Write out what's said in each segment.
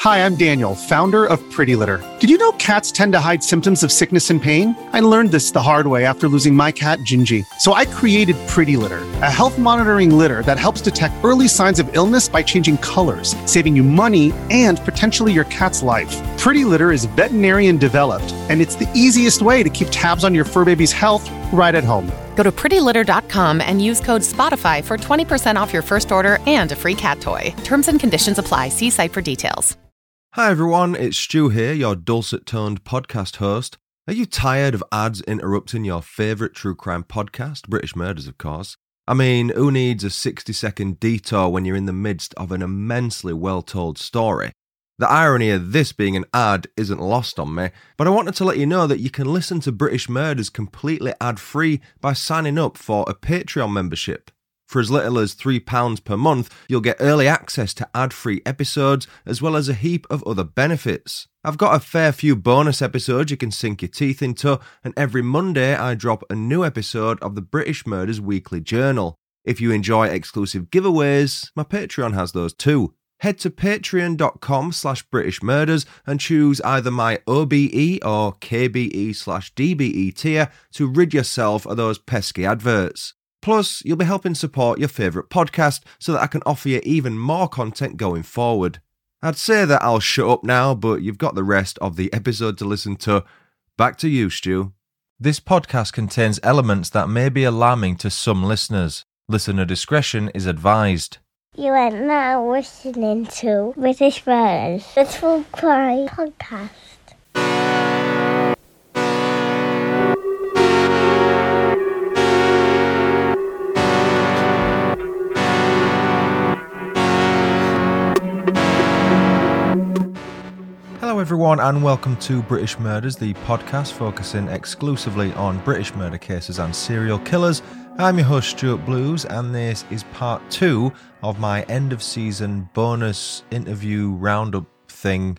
Hi, I'm Daniel, founder of Pretty Litter. Did you know cats tend to hide symptoms of sickness and pain? I learned this the hard way after losing my cat, Gingy. So I created Pretty Litter, a health monitoring litter that helps detect early signs of illness by changing colors, saving you money and potentially your cat's life. Pretty Litter is veterinarian developed, and it's the easiest way to keep tabs on your fur baby's health right at home. Go to prettylitter.com and use code SPOTIFY for 20% off your first order and a free cat toy. Terms and conditions apply. See site for details. Hi everyone, it's Stu here, your dulcet-toned podcast host. Are you tired of ads interrupting your favourite true crime podcast, British Murders of course? I mean, who needs a 60-second detour when you're in the midst of an immensely well-told story? The irony of this being an ad isn't lost on me, but I wanted to let you know that you can listen to British Murders completely ad-free by signing up for a Patreon membership. For as little as £3 per month, you'll get early access to ad-free episodes, as well as a heap of other benefits. I've got a fair few bonus episodes you can sink your teeth into, and every Monday I drop a new episode of the British Murders Weekly Journal. If you enjoy exclusive giveaways, my Patreon has those too. Head to patreon.com/British Murders and choose either my OBE or KBE/DBE tier to rid yourself of those pesky adverts. Plus, you'll be helping support your favourite podcast so that I can offer you even more content going forward. I'd say that I'll shut up now, but you've got the rest of the episode to listen to. Back to you, Stu. This podcast contains elements that may be alarming to some listeners. Listener discretion is advised. You are now listening to British Murders, the True Crime Podcast. Hello everyone and welcome to British Murders, the podcast focusing exclusively on British murder cases and serial killers. I'm your host Stuart Blues and this is part 2 of my end of season bonus interview roundup thing,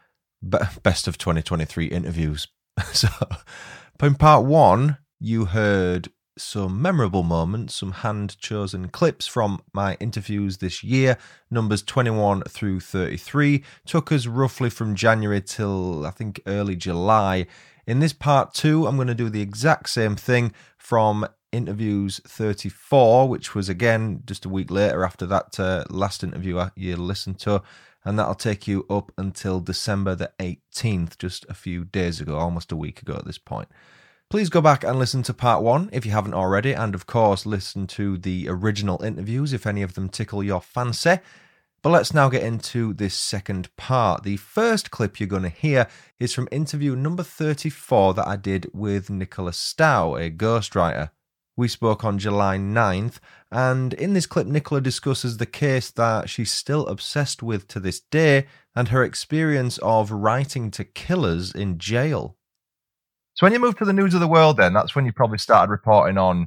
best of 2023 interviews. So in part 1 you heard some memorable moments, some hand-chosen clips from my interviews this year. Numbers 21 through 33 took us roughly from January till, I think, early July. In this part 2, I'm going to do the exact same thing from interviews 34, which was, again, just a week later after that last interview you listened to, and that'll take you up until December the 18th, just a few days ago, almost a week ago at this point. Please go back and listen to part 1 if you haven't already, and of course listen to the original interviews if any of them tickle your fancy. But let's now get into this second part. The first clip you're going to hear is from interview number 34 that I did with Nicola Stow, a ghostwriter. We spoke on July 9th, and in this clip Nicola discusses the case that she's still obsessed with to this day and her experience of writing to killers in jail. So when you moved to the News of the World then, that's when you probably started reporting on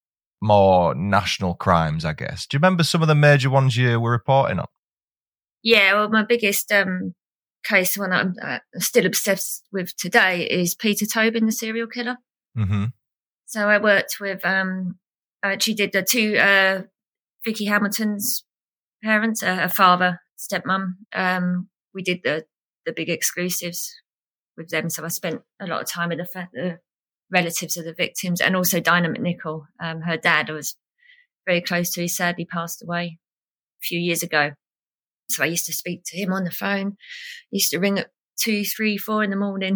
more national crimes, I guess. Do you remember some of the major ones you were reporting on? Yeah, well, my biggest case, the one that I'm still obsessed with today, is Peter Tobin, the serial killer. Mm-hmm. So I worked with, I actually did the two Vicky Hamilton's parents, a father, stepmom. We did the big exclusives with them. So I spent a lot of time with the relatives of the victims, and also Dinah McNichol. Her dad I was very close to. He sadly passed away a few years ago. So I used to speak to him on the phone. He used to ring at 2, 3, 4 in the morning.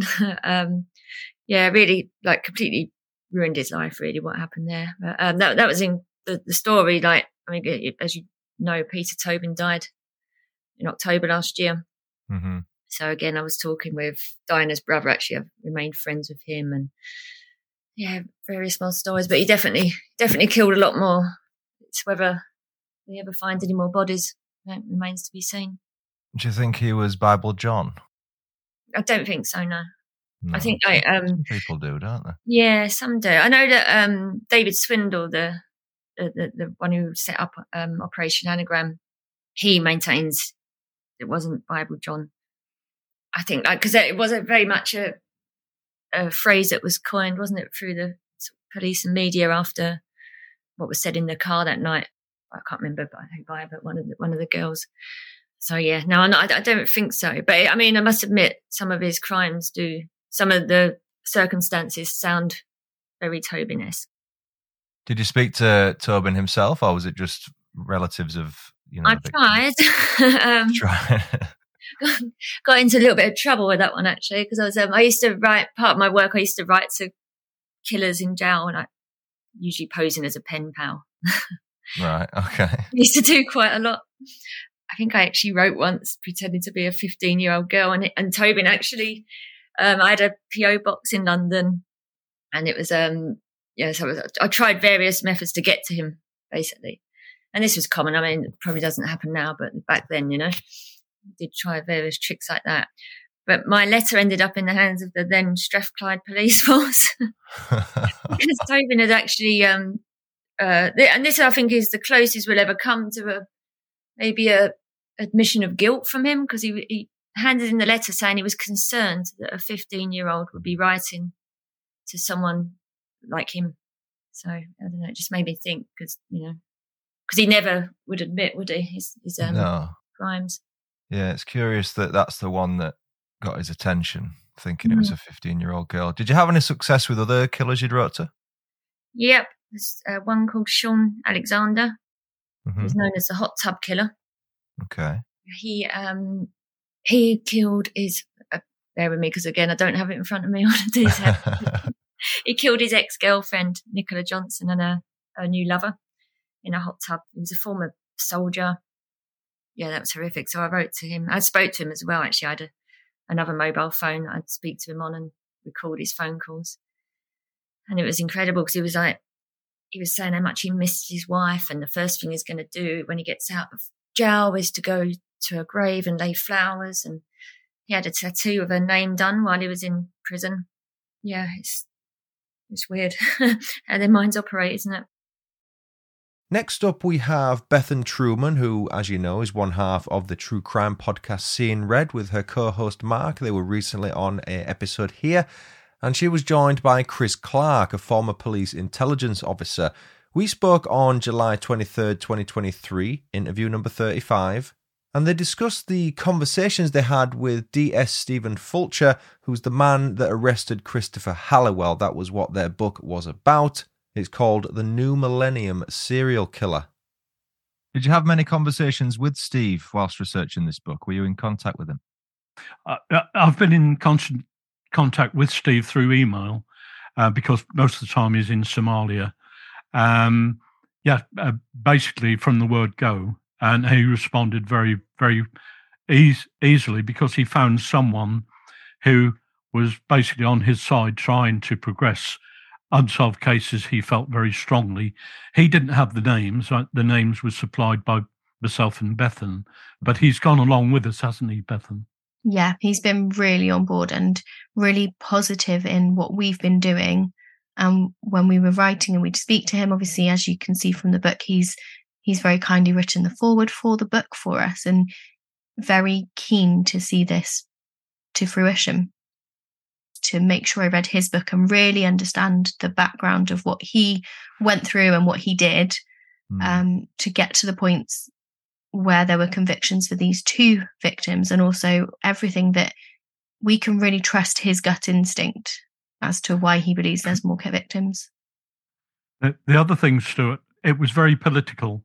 Yeah, really like completely ruined his life, really, what happened there. But, that was in the story. Like, I mean, as you know, Peter Tobin died in October last year. Mm-hmm. So again, I was talking with Dinah's brother. Actually, I've remained friends with him, and yeah, various small stories. But he definitely killed a lot more. It's whether they ever find any more bodies, that remains to be seen. Do you think he was Bible John? I don't think so. No. I think some people do, don't they? Yeah, some do. I know that David Swindle, the one who set up Operation Anagram, he maintains it wasn't Bible John. I think because it wasn't very much a phrase that was coined, wasn't it, through the police and media after what was said in the car that night. I can't remember by who, but one of the girls. So yeah, no, I don't think so. But I mean, I must admit, some of his crimes some of the circumstances sound very Tobin-esque. Did you speak to Tobin himself, or was it just relatives of, I tried. Got into a little bit of trouble with that one, actually, because I used to write, part of my work, I used to write to killers in jail, and I usually posing as a pen pal. Right, okay. I used to do quite a lot. I think I actually wrote once pretending to be a 15-year-old girl, and Tobin actually, I had a PO box in London, and it was, so I tried various methods to get to him, basically. And this was common. I mean, it probably doesn't happen now, but back then, I did try various tricks like that. But my letter ended up in the hands of the then Strathclyde police force. Because Tobin had actually, and this I think is the closest we'll ever come to maybe a admission of guilt from him, because he handed in the letter saying he was concerned that a 15-year-old would be writing to someone like him. So I don't know, it just made me think, because he never would admit, would he, his crimes. Yeah, it's curious that that's the one that got his attention, thinking it was a 15-year-old girl. Did you have any success with other killers you'd wrote to? Yep, there's one called Sean Alexander. Mm-hmm. He's known as the Hot Tub Killer. Okay. He killed his. Bear with me, because again, I don't have it in front of me. He killed his ex-girlfriend Nicola Johnson and her new lover in a hot tub. He was a former soldier. Yeah, that was horrific. So I wrote to him. I spoke to him as well, actually. I had another mobile phone I'd speak to him on and record his phone calls. And it was incredible, because he was saying how much he missed his wife, and the first thing he's going to do when he gets out of jail is to go to her grave and lay flowers. And he had a tattoo of her name done while he was in prison. Yeah, it's weird how their minds operate, isn't it? Next up, we have Bethan Truman, who, as you know, is one half of the true crime podcast Seeing Red with her co-host Mark. They were recently on an episode here, and she was joined by Chris Clark, a former police intelligence officer. We spoke on July 23rd, 2023, interview number 35, and they discussed the conversations they had with DS Stephen Fulcher, who's the man that arrested Christopher Halliwell. That was what their book was about. It's called The New Millennium Serial Killer. Did you have many conversations with Steve whilst researching this book? Were you in contact with him? I've been in constant contact with Steve through email because most of the time he's in Somalia. Basically from the word go. And he responded very, very easily, because he found someone who was basically on his side trying to progress unsolved cases. He felt very strongly. He didn't have the names. The names were supplied by myself and Bethan, but he's gone along with us, hasn't he, Bethan? Yeah, he's been really on board and really positive in what we've been doing. When we were writing and we'd speak to him, obviously, as you can see from the book, he's very kindly written the foreword for the book for us, and very keen to see this to fruition, to make sure I read his book and really understand the background of what he went through and what he did, to get to the points where there were convictions for these two victims, and also everything that we can really trust his gut instinct as to why he believes there's more victims. The other thing, Stuart, it was very political.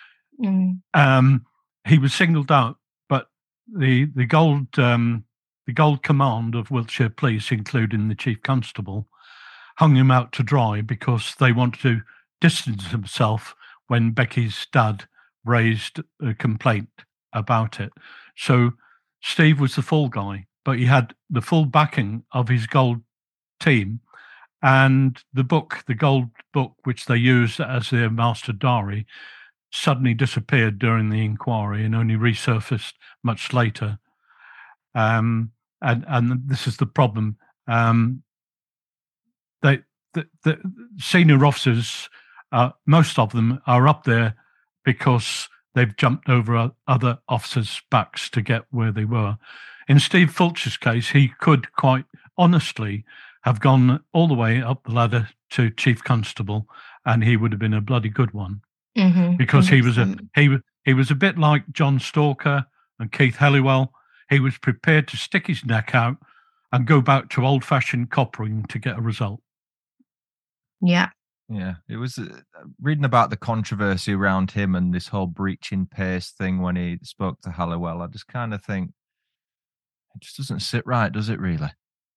He was singled out, but the gold command of Wiltshire Police, including the Chief Constable, hung him out to dry because they wanted to distance himself when Becky's dad raised a complaint about it. So Steve was the fall guy, but he had the full backing of his gold team. And the book, the gold book, which they used as their master diary, suddenly disappeared during the inquiry and only resurfaced much later. And this is the problem. The senior officers, most of them are up there because they've jumped over other officers' backs to get where they were. In Steve Fulcher's case, he could quite honestly have gone all the way up the ladder to Chief Constable, and he would have been a bloody good one, because he was a bit like John Stalker and Keith Helliwell, he was prepared to stick his neck out and go back to old-fashioned coppering to get a result. Yeah. Yeah, it was reading about the controversy around him and this whole breaching pace thing when he spoke to Helliwell. I just kind of think it just doesn't sit right, does it really?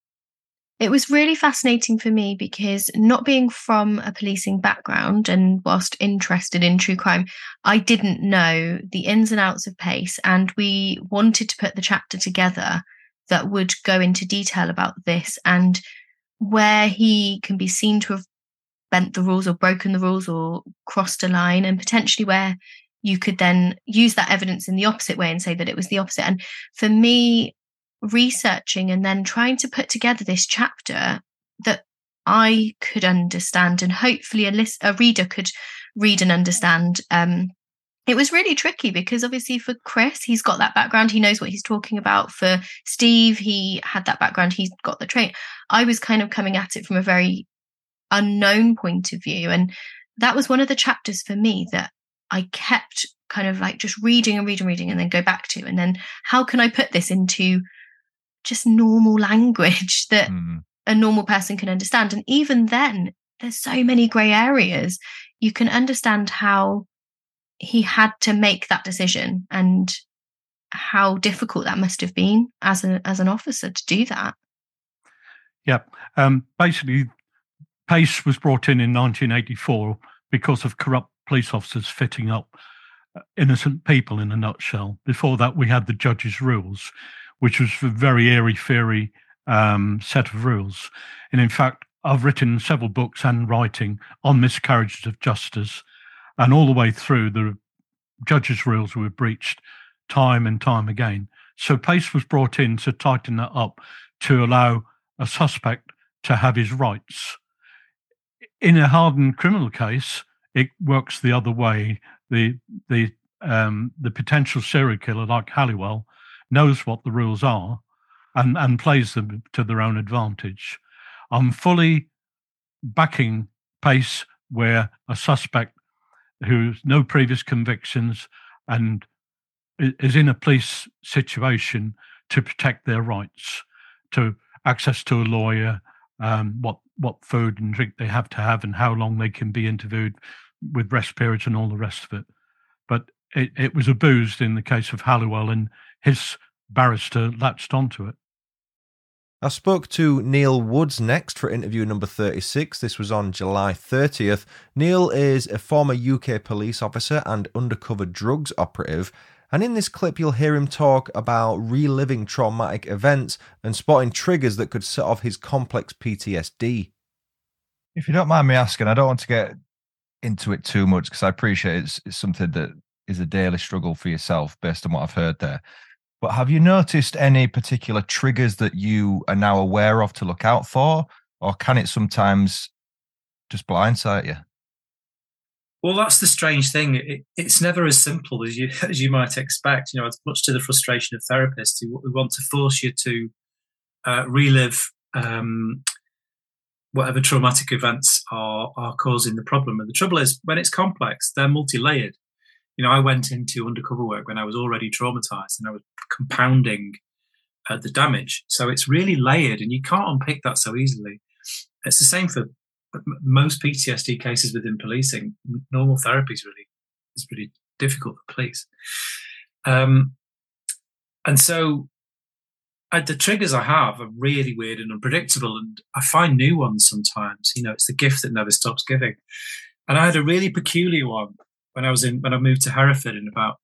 It was really fascinating for me because not being from a policing background and whilst interested in true crime, I didn't know the ins and outs of Pace, and we wanted to put the chapter together that would go into detail about this and where he can be seen to have bent the rules or broken the rules or crossed a line, and potentially where you could then use that evidence in the opposite way and say that it was the opposite. And for me, researching and then trying to put together this chapter that I could understand and hopefully a reader could read and understand, it was really tricky because obviously for Chris, he's got that background. He knows what he's talking about. For Steve, he had that background. He's got the train. I was kind of coming at it from a very unknown point of view. And that was one of the chapters for me that I kept kind of like just reading and then go back to. And then how can I put this into just normal language that a normal person can understand? And even then, there's so many grey areas. You can understand how he had to make that decision and how difficult that must have been as an officer to do that. Yeah. Basically, Pace was brought in 1984 because of corrupt police officers fitting up innocent people, in a nutshell. Before that, we had the judge's rules, which was a very airy-fairy set of rules. And in fact, I've written several books and writing on miscarriages of justice, and all the way through, the judge's rules were breached time and time again. So Pace was brought in to tighten that up, to allow a suspect to have his rights. In a hardened criminal case, it works the other way. The potential serial killer like Helliwell knows what the rules are and plays them to their own advantage. I'm fully backing Pace where a suspect who's no previous convictions and is in a police situation to protect their rights, to access to a lawyer, what food and drink they have to have and how long they can be interviewed with rest periods and all the rest of it. But it was abused in the case of Helliwell, and his barrister latched onto it. I spoke to Neil Woods next for interview number 36. This was on July 30th. Neil is a former UK police officer and undercover drugs operative. And in this clip, you'll hear him talk about reliving traumatic events and spotting triggers that could set off his complex PTSD. If you don't mind me asking, I don't want to get into it too much because I appreciate it's something that is a daily struggle for yourself based on what I've heard there. But have you noticed any particular triggers that you are now aware of to look out for? Or can it sometimes just blindside you? Well, that's the strange thing. It's never as simple as you might expect. You know, it's much to the frustration of therapists who want to force you to relive whatever traumatic events are causing the problem. And the trouble is, when it's complex, they're multi-layered. You know, I went into undercover work when I was already traumatized and I was compounding the damage. So it's really layered and you can't unpick that so easily. It's the same for most PTSD cases within policing. Normal therapy is really difficult for police. And so the triggers I have are really weird and unpredictable, and I find new ones sometimes. You know, it's the gift that never stops giving. And I had a really peculiar one when I moved to Hereford in about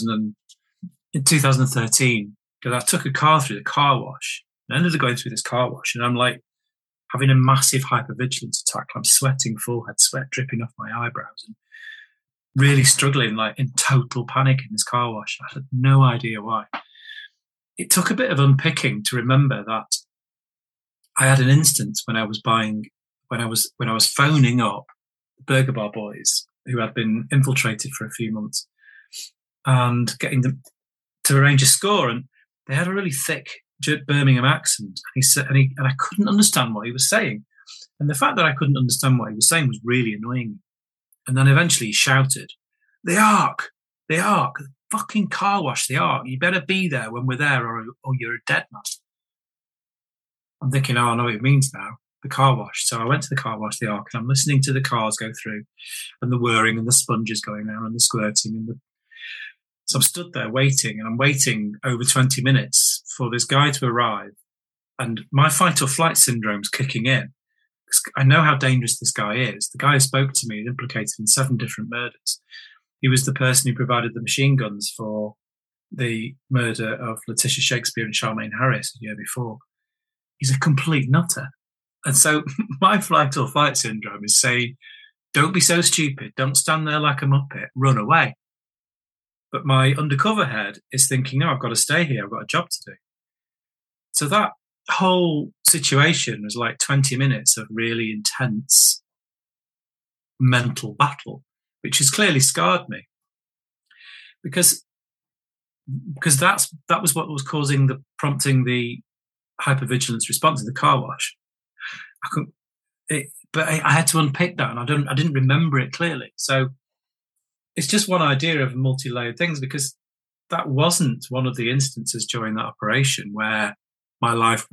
2013, because I took a car through the car wash. And I ended up going through this car wash, and I'm like having a massive hypervigilance attack. I'm sweating, forehead sweat dripping off my eyebrows, and really struggling, like in total panic in this car wash. I had no idea why. It took a bit of unpicking to remember that I had an instance when I was phoning up the Burger Bar boys who had been infiltrated for a few months and getting them to arrange a score. And they had a really thick Birmingham accent. And I couldn't understand what he was saying. And the fact that I couldn't understand what he was saying was really annoying. And then eventually he shouted, "The Ark, fucking car wash, the Ark. You better be there when we're there, or you're a dead man. I'm thinking, oh, I know what it means now, the car wash. So I went to the car wash, the Ark, and I'm listening to the cars go through, and the whirring, and the sponges going down, and the squirting, and so I'm stood there waiting, and I'm waiting over 20 minutes for this guy to arrive, and my fight or flight syndrome's kicking in. I know how dangerous this guy is. The guy who spoke to me is implicated in 7 different murders. He was the person who provided the machine guns for the murder of Letitia Shakespeare and Charmaine Harris the year before. He's a complete nutter. And so my flight or fight syndrome is saying, don't be so stupid. Don't stand there like a muppet. Run away. But my undercover head is thinking, no, I've got to stay here. I've got a job to do. So that whole situation was like 20 minutes of really intense mental battle, which has clearly scarred me. Because that was what was prompting the hypervigilance response in the car wash. But I had to unpick that, and I didn't remember it clearly. So it's just one idea of multi-layered things, because that wasn't one of the instances during that operation where my life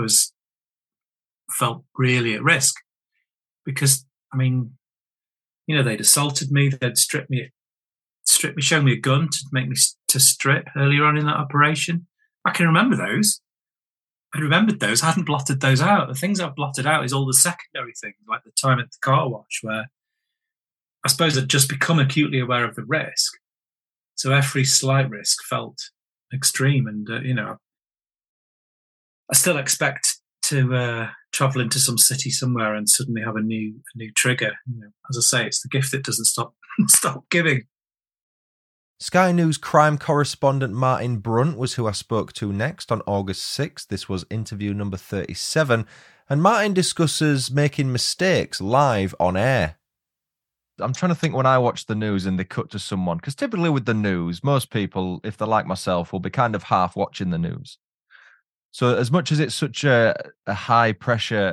felt really at risk. Because, I mean, you know, they'd assaulted me, they'd stripped me, shown me a gun to make me to strip earlier on in that operation. I can remember those. I remembered those. I hadn't blotted those out. The things I've blotted out is all the secondary things, like the time at the car wash, where I suppose I'd just become acutely aware of the risk. So every slight risk felt extreme. And, you know, I still expect to travel into some city somewhere and suddenly have a new trigger. You know, as I say, it's the gift that doesn't stop giving. Sky News crime correspondent Martin Brunt was who I spoke to next on August 6th. This was interview number 37. And Martin discusses making mistakes live on air. I'm trying to think when I watch the news and they cut to someone, because typically with the news, most people, if they're like myself, will be kind of half watching the news. So as much as it's such a high pressure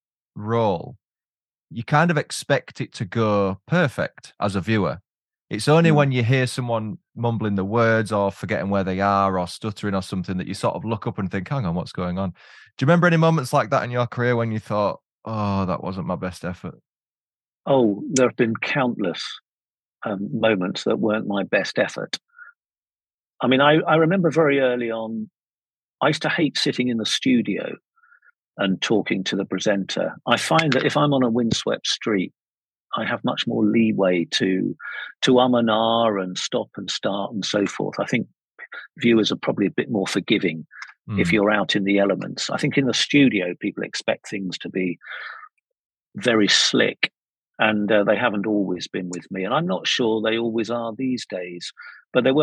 role, you kind of expect it to go perfect as a viewer. It's only when you hear someone mumbling the words or forgetting where they are or stuttering or something that you sort of look up and think, hang on, what's going on? Do you remember any moments like that in your career when you thought, oh, that wasn't my best effort? Oh, there have been countless moments that weren't my best effort. I mean, I remember very early on, I used to hate sitting in the studio and talking to the presenter. I find that if I'm on a windswept street, I have much more leeway to and ah and stop and start and so forth. I think viewers are probably a bit more forgiving if you're out in the elements. I think in the studio, people expect things to be very slick, and they haven't always been with me. And I'm not sure they always are these days. But there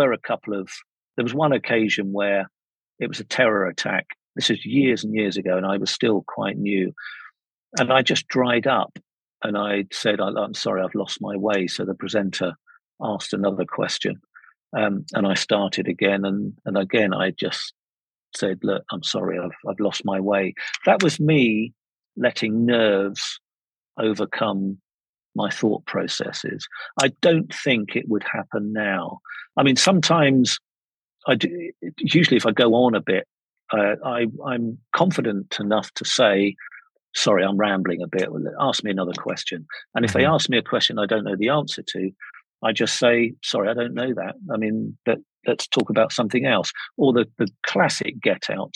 was one occasion where it was a terror attack. This is years and years ago, and I was still quite new. And I just dried up. And I said, I'm sorry, I've lost my way. So the presenter asked another question. And I started again. And again, I just said, look, I'm sorry, I've lost my way. That was me letting nerves overcome my thought processes. I don't think it would happen now. I mean, sometimes usually if I go on a bit, I'm confident enough to say, sorry, I'm rambling a bit. Ask me another question. And if they ask me a question I don't know the answer to, I just say, sorry, I don't know that. I mean, let's talk about something else. Or the classic get out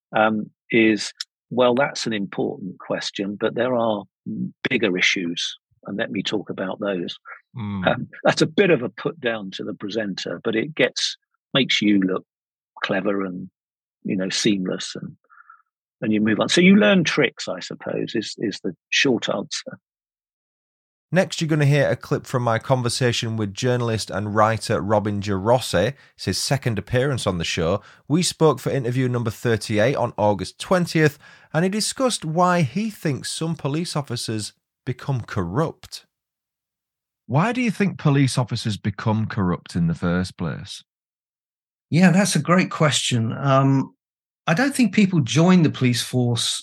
is, well, that's an important question, but there are bigger issues, and let me talk about those. That's a bit of a put down to the presenter, but it makes you look clever and, you know, seamless, and you move on. So you learn tricks, I suppose, is the short answer. Next, you're going to hear a clip from my conversation with journalist and writer Robin Gerossi. It's his second appearance on the show. We spoke for interview number 38 on August 20th, and he discussed why he thinks some police officers become corrupt. Why do you think police officers become corrupt in the first place? Yeah, that's a great question. I don't think people join the police force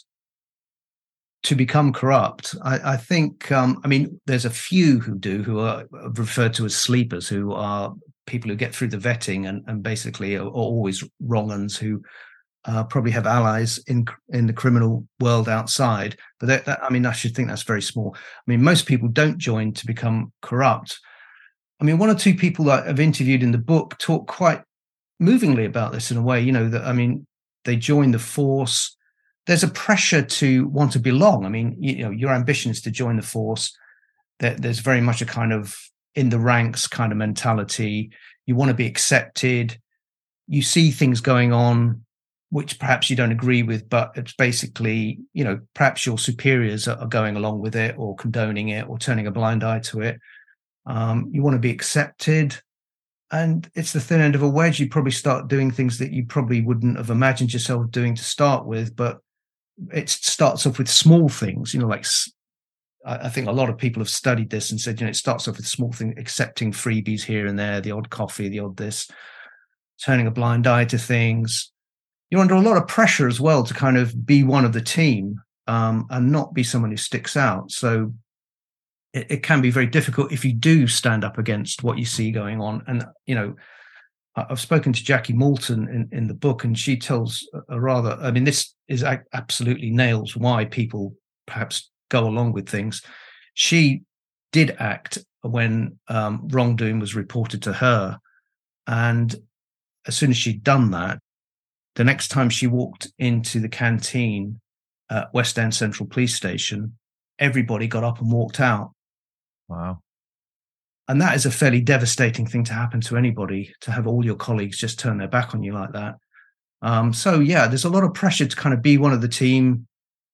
to become corrupt. I think, I mean, there's a few who are referred to as sleepers, who are people who get through the vetting and basically are always wrong uns who probably have allies in the criminal world outside. But I should think that's very small. I mean, most people don't join to become corrupt. I mean, one or two people that I've interviewed in the book talk quite movingly about this in a way, they join the force. There's a pressure to want to belong. I mean, your ambition is to join the force. There's very much a kind of in the ranks kind of mentality. You want to be accepted. You see things going on which perhaps you don't agree with, but it's basically, perhaps your superiors are going along with it or condoning it or turning a blind eye to it. You want to be accepted. And it's the thin end of a wedge. You probably start doing things that you probably wouldn't have imagined yourself doing to start with, but it starts off with small things, like I think a lot of people have studied this and said, it starts off with small things, accepting freebies here and there, the odd coffee, the odd this, turning a blind eye to things. You're under a lot of pressure as well to kind of be one of the team and not be someone who sticks out. So it can be very difficult if you do stand up against what you see going on. And, I've spoken to Jackie Moulton in the book, and she tells this is absolutely nails why people perhaps go along with things. She did act when wrongdoing was reported to her. And as soon as she'd done that, the next time she walked into the canteen at West End Central Police Station, everybody got up and walked out. Wow. And that is a fairly devastating thing to happen to anybody, to have all your colleagues just turn their back on you like that. There's a lot of pressure to kind of be one of the team,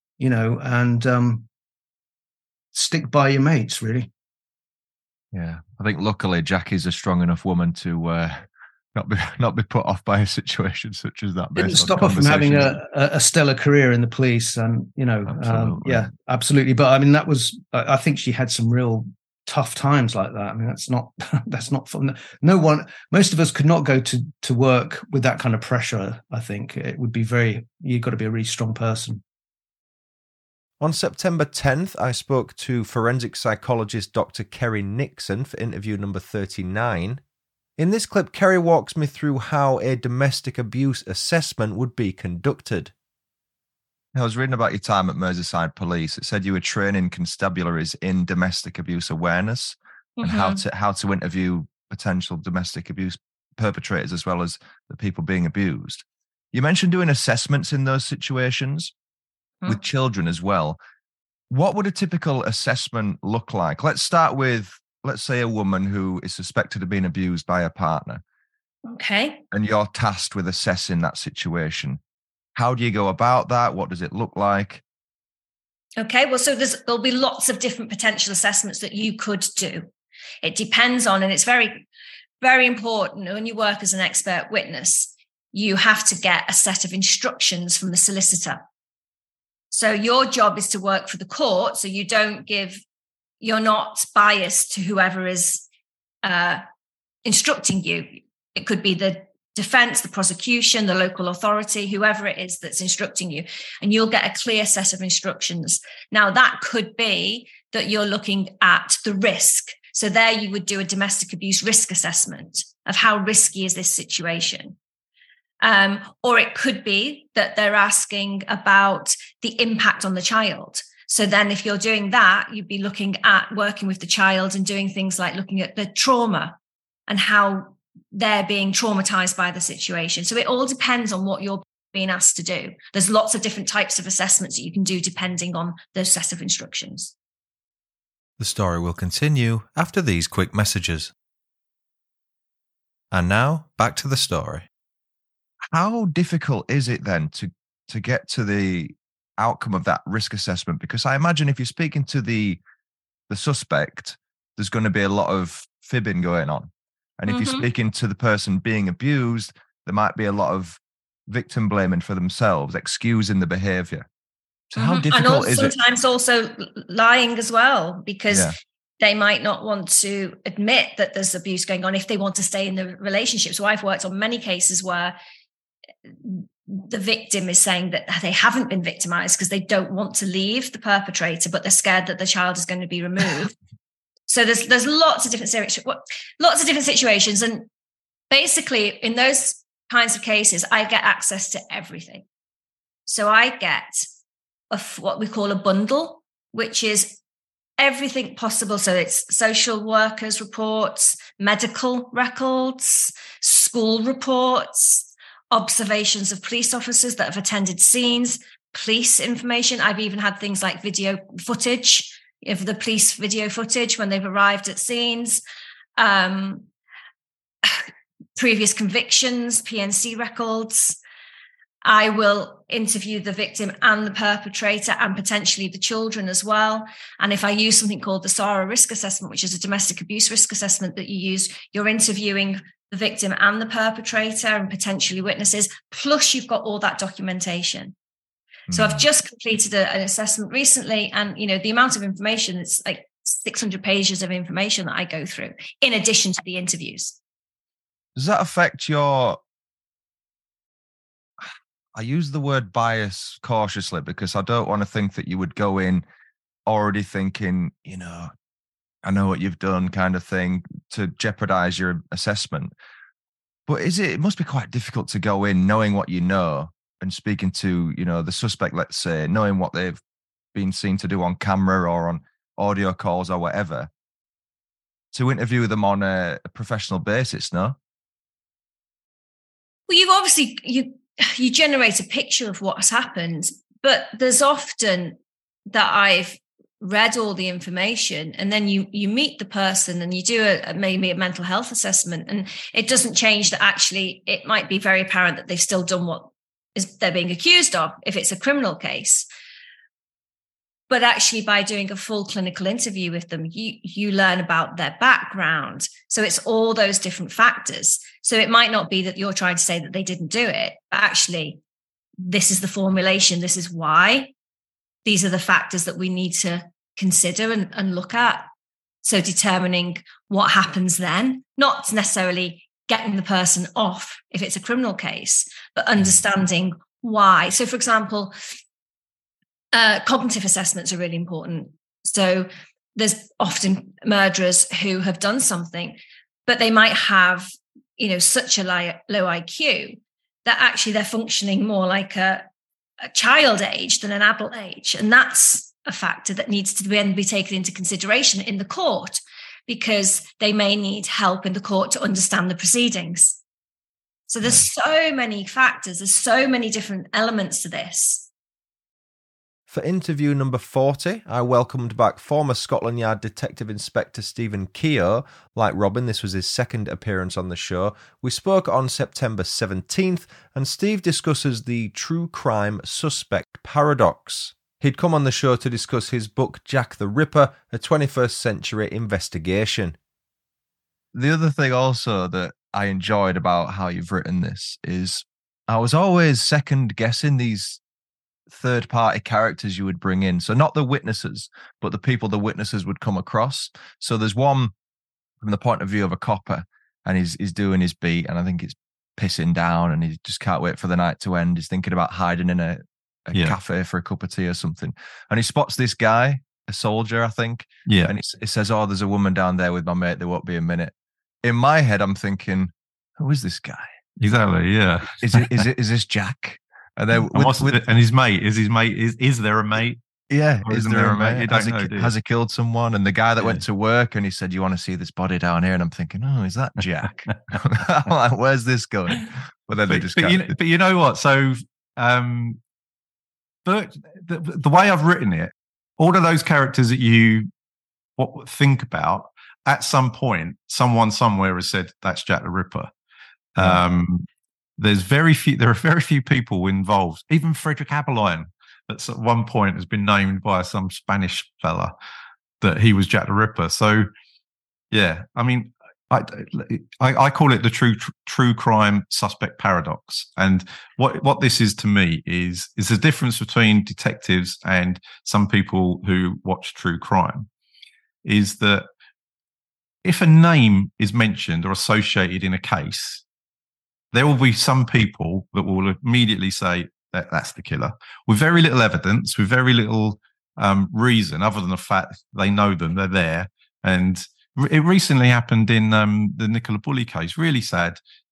and stick by your mates, really. Yeah. I think luckily Jackie's a strong enough woman to not be put off by a situation such as that. Didn't stop her from having a stellar career in the police, and absolutely. But that was, I think she had some real tough times like that. That's not fun. Most of us could not go to work with that kind of pressure. I think it would be you've got to be a really strong person. On September 10th, I spoke to forensic psychologist Dr. Kerry Nixon for interview number 39. In this clip, Kerry walks me through how a domestic abuse assessment would be conducted. I was reading about your time at Merseyside Police. It said you were training constabularies in domestic abuse awareness and how to interview potential domestic abuse perpetrators as well as the people being abused. You mentioned doing assessments in those situations with children as well. What would a typical assessment look like? Let's start with, let's say, a woman who is suspected of being abused by a partner. Okay. And you're tasked with assessing that situation. How do you go about that? What does it look like? Okay, well, so there'll be lots of different potential assessments that you could do. It depends on, and it's very, very important when you work as an expert witness, you have to get a set of instructions from the solicitor. So your job is to work for the court, so you're not biased to whoever is instructing you. It could be the defense, the prosecution, the local authority, whoever it is that's instructing you, and you'll get a clear set of instructions. Now, that could be that you're looking at the risk. So there you would do a domestic abuse risk assessment of how risky is this situation. Or it could be that they're asking about the impact on the child. So then if you're doing that, you'd be looking at working with the child and doing things like looking at the trauma and how they're being traumatized by the situation. So it all depends on what you're being asked to do. There's lots of different types of assessments that you can do depending on those set of instructions. The story will continue after these quick messages. And now, back to the story. How difficult is it then to get to the outcome of that risk assessment? Because I imagine if you're speaking to the suspect, there's going to be a lot of fibbing going on. And if you're speaking to the person being abused, there might be a lot of victim blaming for themselves, excusing the behavior. So how difficult is it? Sometimes also lying as well, because they might not want to admit that there's abuse going on if they want to stay in the relationship. So I've worked on many cases where the victim is saying that they haven't been victimized because they don't want to leave the perpetrator, but they're scared that the child is going to be removed. So there's lots of different situations, and basically, in those kinds of cases, I get access to everything. So I get what we call a bundle, which is everything possible. So it's social workers' reports, medical records, school reports, observations of police officers that have attended scenes, police information. I've even had things like video footage, of the police video footage when they've arrived at scenes, previous convictions, PNC records. I will interview the victim and the perpetrator and potentially the children as well. And if I use something called the SARA risk assessment, which is a domestic abuse risk assessment that you use, you're interviewing the victim and the perpetrator and potentially witnesses, plus you've got all that documentation. So I've just completed an assessment recently, and the amount of information, it's like 600 pages of information that I go through in addition to the interviews. Does that affect your, I use the word bias cautiously because I don't want to think that you would go in already thinking, I know what you've done kind of thing to jeopardize your assessment. But it must be quite difficult to go in knowing what you know and speaking to, the suspect, let's say, knowing what they've been seen to do on camera or on audio calls or whatever, to interview them on a professional basis, no? Well, you've obviously, you generate a picture of what's happened, but there's often that I've read all the information and then you meet the person and you do maybe a mental health assessment, and it doesn't change that actually it might be very apparent that they've still done what they're being accused of if it's a criminal case. But actually by doing a full clinical interview with them, you learn about their background. So it's all those different factors. So it might not be that you're trying to say that they didn't do it, but actually this is the formulation, this is why. These are the factors that we need to consider and look at. So determining what happens then, not necessarily getting the person off if it's a criminal case, but understanding why. So, for example, cognitive assessments are really important. So there's often murderers who have done something, but they might have, such a low IQ that actually they're functioning more like a child age than an adult age. And that's a factor that needs to then be taken into consideration in the court, because they may need help in the court to understand the proceedings. So there's so many factors, there's so many different elements to this. For interview number 40, I welcomed back former Scotland Yard Detective Inspector Stephen Keogh. Like Robin, this was his second appearance on the show. We spoke on September 17th, and Steve discusses the true crime suspect paradox. He'd come on the show to discuss his book Jack the Ripper, a 21st century investigation. The other thing also that I enjoyed about how you've written this is I was always second guessing these third-party characters you would bring in. So not the witnesses, but the people the witnesses would come across. So there's one from the point of view of a copper, and he's doing his beat, and I think it's pissing down, and he just can't wait for the night to end. He's thinking about hiding in a cafe for a cup of tea or something. And he spots this guy, a soldier, I think. Yeah. And he says, "Oh, there's a woman down there with my mate. There won't be a minute." In my head, I'm thinking, who is this guy? Exactly, yeah. Is this Jack? And then and his mate, is there a mate? Yeah, or is there a mate? Has he killed someone? And the guy that went to work and he said, "You want to see this body down here?" And I'm thinking, oh, is that Jack? I'm like, where's this going? But then but you know what? So but the way I've written it, all of those characters that you think about, at some point, someone somewhere has said that's Jack the Ripper. There are very few people involved. Even Frederick Abberline, at one point, has been named by some Spanish fella that he was Jack the Ripper. So, yeah, I mean, I call it the true crime suspect paradox. And what this is to me is the difference between detectives and some people who watch true crime. Is that if a name is mentioned or associated in a case, there will be some people that will immediately say that that's the killer, with very little evidence, with very little reason, other than the fact they know them, they're there. And it recently happened in the Nicola Bulley case. Really sad.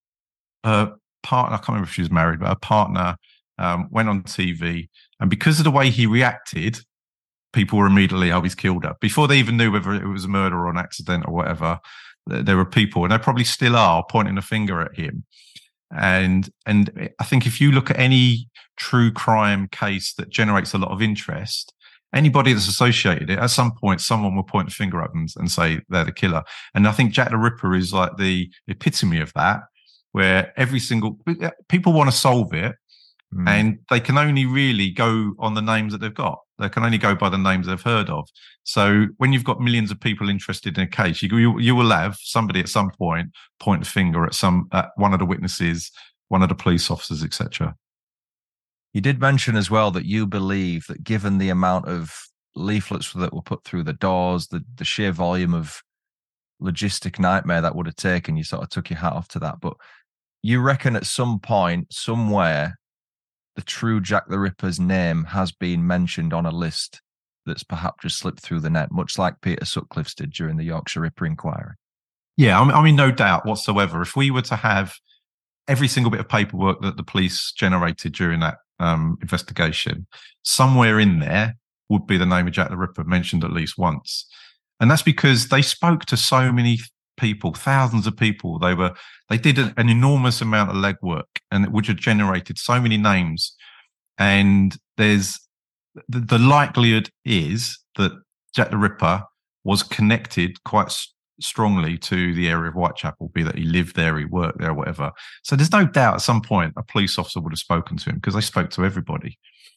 her partner, I can't remember if she was married, but her partner went on TV, and because of the way he reacted, people were immediately, he's killed her. Before they even knew whether it was a murder or an accident or whatever, there were people, and they probably still are, pointing a finger at him. And I think if you look at any true crime case that generates a lot of interest, anybody that's associated it, at some point, someone will point a finger at them and say they're the killer. And I think Jack the Ripper is like the epitome of that, where people want to solve it, and they can only really go on the names that they've got. They can only go by the names they've heard of. So when you've got millions of people interested in a case, you will have somebody at some point point a finger at one of the witnesses, one of the police officers, etc. You did mention as well that you believe that given the amount of leaflets that were put through the doors, the sheer volume of logistic nightmare that would have taken, you sort of took your hat off to that. But you reckon at some point, somewhere, the true Jack the Ripper's name has been mentioned on a list that's perhaps just slipped through the net, much like Peter Sutcliffe's did during the Yorkshire Ripper inquiry. Yeah, I mean, no doubt whatsoever. If we were to have every single bit of paperwork that the police generated during that investigation, somewhere in there would be the name of Jack the Ripper mentioned at least once. And that's because they spoke to so many people, thousands of people. They did an enormous amount of legwork, and which had generated so many names. And there's the likelihood is that Jack the Ripper was connected quite strongly to the area of Whitechapel, be that he lived there, he worked there, whatever. So there's no doubt at some point a police officer would have spoken to him, because they spoke to everybody.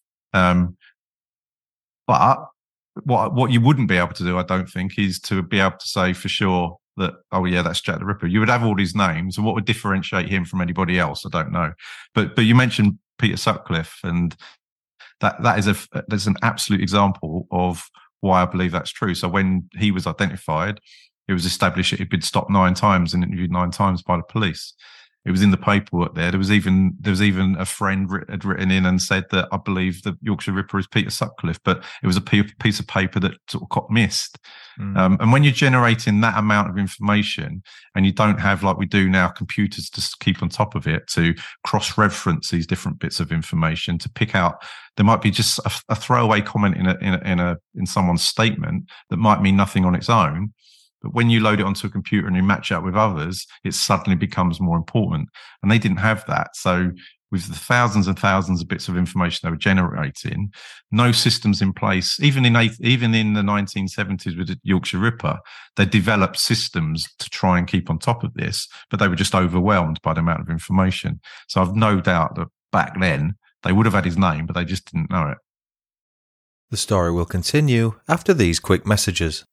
But what you wouldn't be able to do, I don't think, is to be able to say for sure that, oh yeah, that's Jack the Ripper. You would have all these names, and what would differentiate him from anybody else, I don't know. But you mentioned Peter Sutcliffe, and there's an absolute example of why I believe that's true. So when he was identified, it was established that he'd been stopped 9 times and interviewed 9 times by the police. It was in the paperwork there. There was even a friend had written in and said that I believe the Yorkshire Ripper is Peter Sutcliffe, but it was a piece of paper that sort of got missed. And when you're generating that amount of information, and you don't have, like we do now, computers to keep on top of it, to cross-reference these different bits of information, to pick out, there might be just a throwaway comment in someone's statement that might mean nothing on its own. But when you load it onto a computer and you match it up with others, it suddenly becomes more important. And they didn't have that. So with the thousands and thousands of bits of information they were generating, no systems in place. Even in the 1970s with the Yorkshire Ripper, they developed systems to try and keep on top of this, but they were just overwhelmed by the amount of information. So I've no doubt that back then they would have had his name, but they just didn't know it. The story will continue after these quick messages.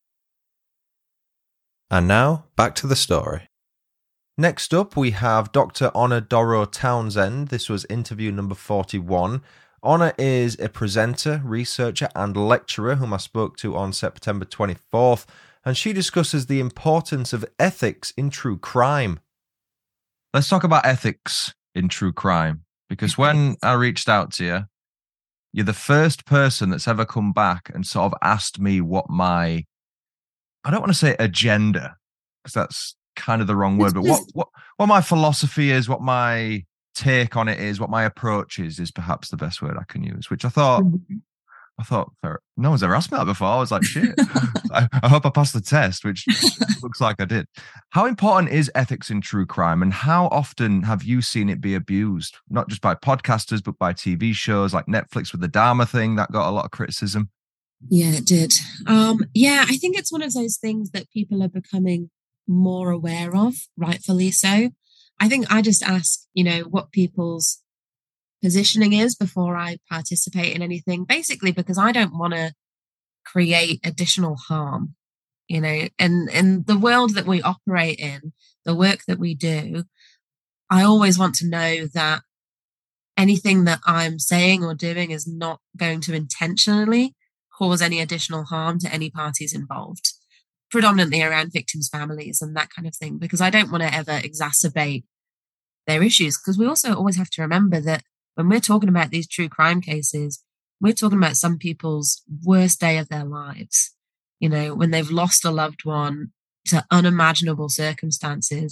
And now, back to the story. Next up, we have Dr. Honor Dorrow Townsend. This was interview number 41. Honor is a presenter, researcher, and lecturer whom I spoke to on September 24th, and she discusses the importance of ethics in true crime. Let's talk about ethics in true crime, because when I reached out to you, you're the first person that's ever come back and sort of asked me what my, I don't want to say agenda, because that's kind of the wrong word, but what my philosophy is, what my take on it is, what my approach is perhaps the best word I can use, which I thought, no one's ever asked me that before. I was like, shit, I hope I passed the test, which looks like I did. How important is ethics in true crime, and how often have you seen it be abused? Not just by podcasters, but by TV shows like Netflix with the Dharma thing that got a lot of criticism. Yeah, it did. I think it's one of those things that people are becoming more aware of, rightfully so. I think I just ask, what people's positioning is before I participate in anything, basically because I don't want to create additional harm, and in the world that we operate in, the work that we do, I always want to know that anything that I'm saying or doing is not going to intentionally cause any additional harm to any parties involved, predominantly around victims' families and that kind of thing, because I don't want to ever exacerbate their issues. Because we also always have to remember that when we're talking about these true crime cases, we're talking about some people's worst day of their lives, when they've lost a loved one to unimaginable circumstances,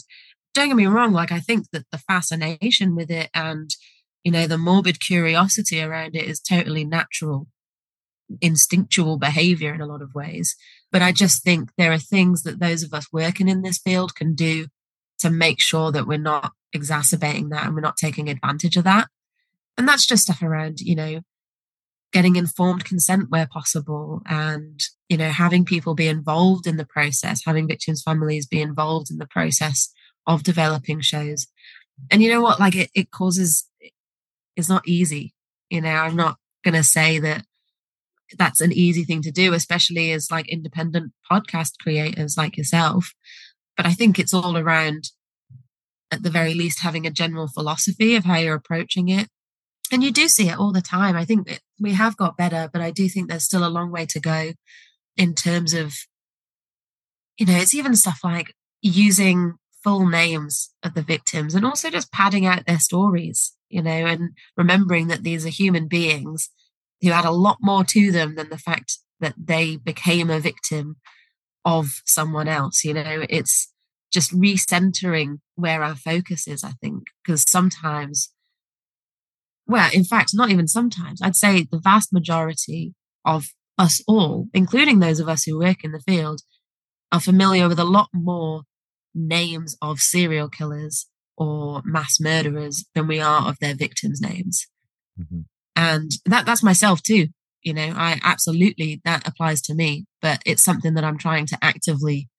don't get me wrong, like I think that the fascination with it and, you know, the morbid curiosity around it is totally natural, instinctual behavior in a lot of ways. But I just think there are things that those of us working in this field can do to make sure that we're not exacerbating that and we're not taking advantage of that. And that's just stuff around, you know, getting informed consent where possible and, you know, having people be involved in the process, having victims' families be involved in the process of developing shows. And you know what, like it causes, it's not easy. You know, I'm not going to say that that's an easy thing to do, especially as like independent podcast creators like yourself. But I think it's all around, at the very least, having a general philosophy of how you're approaching it. And you do see it all the time. I think that we have got better, but I do think there's still a long way to go in terms of, you know, it's even stuff like using full names of the victims and also just padding out their stories, you know, and remembering that these are human beings who had a lot more to them than the fact that they became a victim of someone else. You know, it's just recentering where our focus is, I think, because sometimes, well, in fact, not even sometimes, I'd say the vast majority of us all, including those of us who work in the field, are familiar with a lot more names of serial killers or mass murderers than we are of their victims' names. Mm-hmm. And that's myself too. You know, I absolutely, that applies to me, but it's something that I'm trying to actively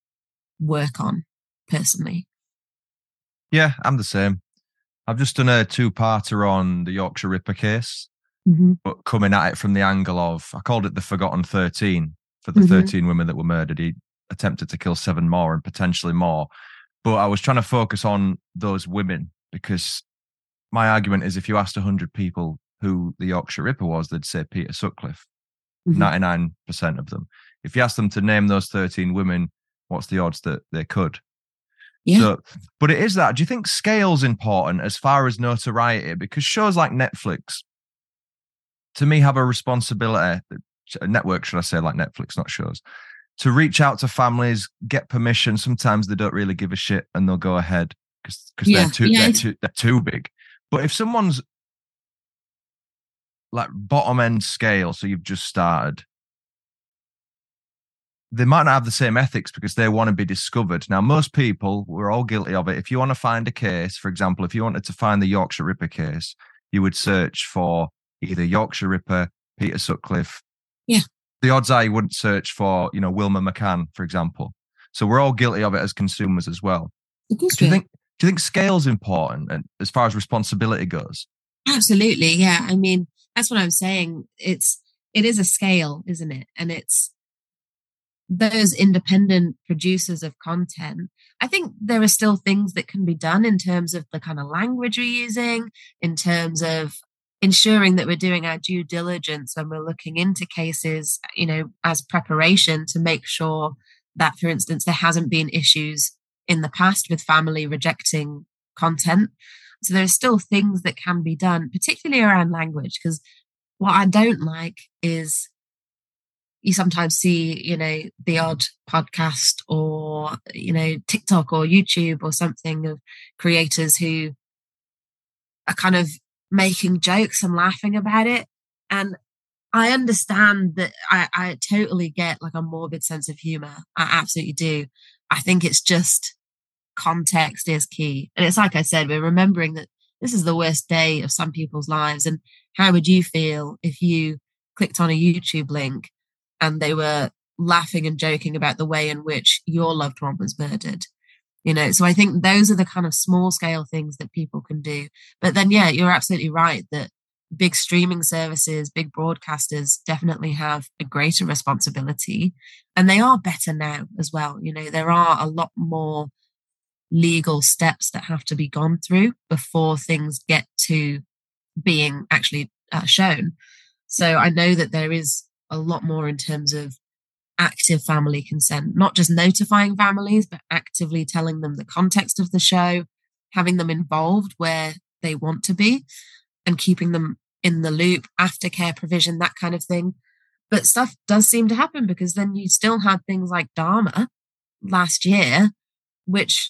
work on personally. Yeah, I'm the same. I've just done a 2-parter on the Yorkshire Ripper case, but coming at it from the angle of, I called it the Forgotten 13 for the 13 women that were murdered. He attempted to kill 7 more and potentially more. But I was trying to focus on those women because my argument is if you asked 100 people who the Yorkshire Ripper was, they'd say Peter Sutcliffe, 99% of them. If you asked them to name those 13 women, what's the odds that they could? Yeah. So, but it is that. Do you think scale's important as far as notoriety? Because shows like Netflix, to me, have a responsibility, a network, should I say, like Netflix, not shows, to reach out to families, get permission. Sometimes they don't really give a shit and they'll go ahead because they're too big. But if someone's like bottom end scale, so you've just started, they might not have the same ethics because they want to be discovered. Now, most people, we're all guilty of it. If you want to find a case, for example, if you wanted to find the Yorkshire Ripper case, you would search for either Yorkshire Ripper, Peter Sutcliffe. Yeah. The odds are you wouldn't search for, you know, Wilma McCann, for example. So we're all guilty of it as consumers as well. Do you think scale's important and as far as responsibility goes? Absolutely. Yeah. I mean, that's what I'm saying. It is a scale, isn't it? And it's those independent producers of content. I think there are still things that can be done in terms of the kind of language we're using, in terms of ensuring that we're doing our due diligence when we're looking into cases, you know, as preparation to make sure that, for instance, there hasn't been issues in the past with family rejecting content. So there are still things that can be done, particularly around language, because what I don't like is you sometimes see, you know, the odd podcast or, you know, TikTok or YouTube or something of creators who are kind of making jokes and laughing about it. And I understand that I totally get like a morbid sense of humor. I absolutely do. I think it's just context is key. And it's like I said, we're remembering that this is the worst day of some people's lives. And how would you feel if you clicked on a YouTube link and they were laughing and joking about the way in which your loved one was murdered? You know, so I think those are the kind of small scale things that people can do. But then, yeah, you're absolutely right that big streaming services, big broadcasters definitely have a greater responsibility, and they are better now as well. You know, there are a lot more legal steps that have to be gone through before things get to being actually shown. So I know that there is a lot more in terms of active family consent, not just notifying families, but actively telling them the context of the show, having them involved where they want to be and keeping them in the loop, aftercare provision, that kind of thing. But stuff does seem to happen because then you still had things like Dharma last year, which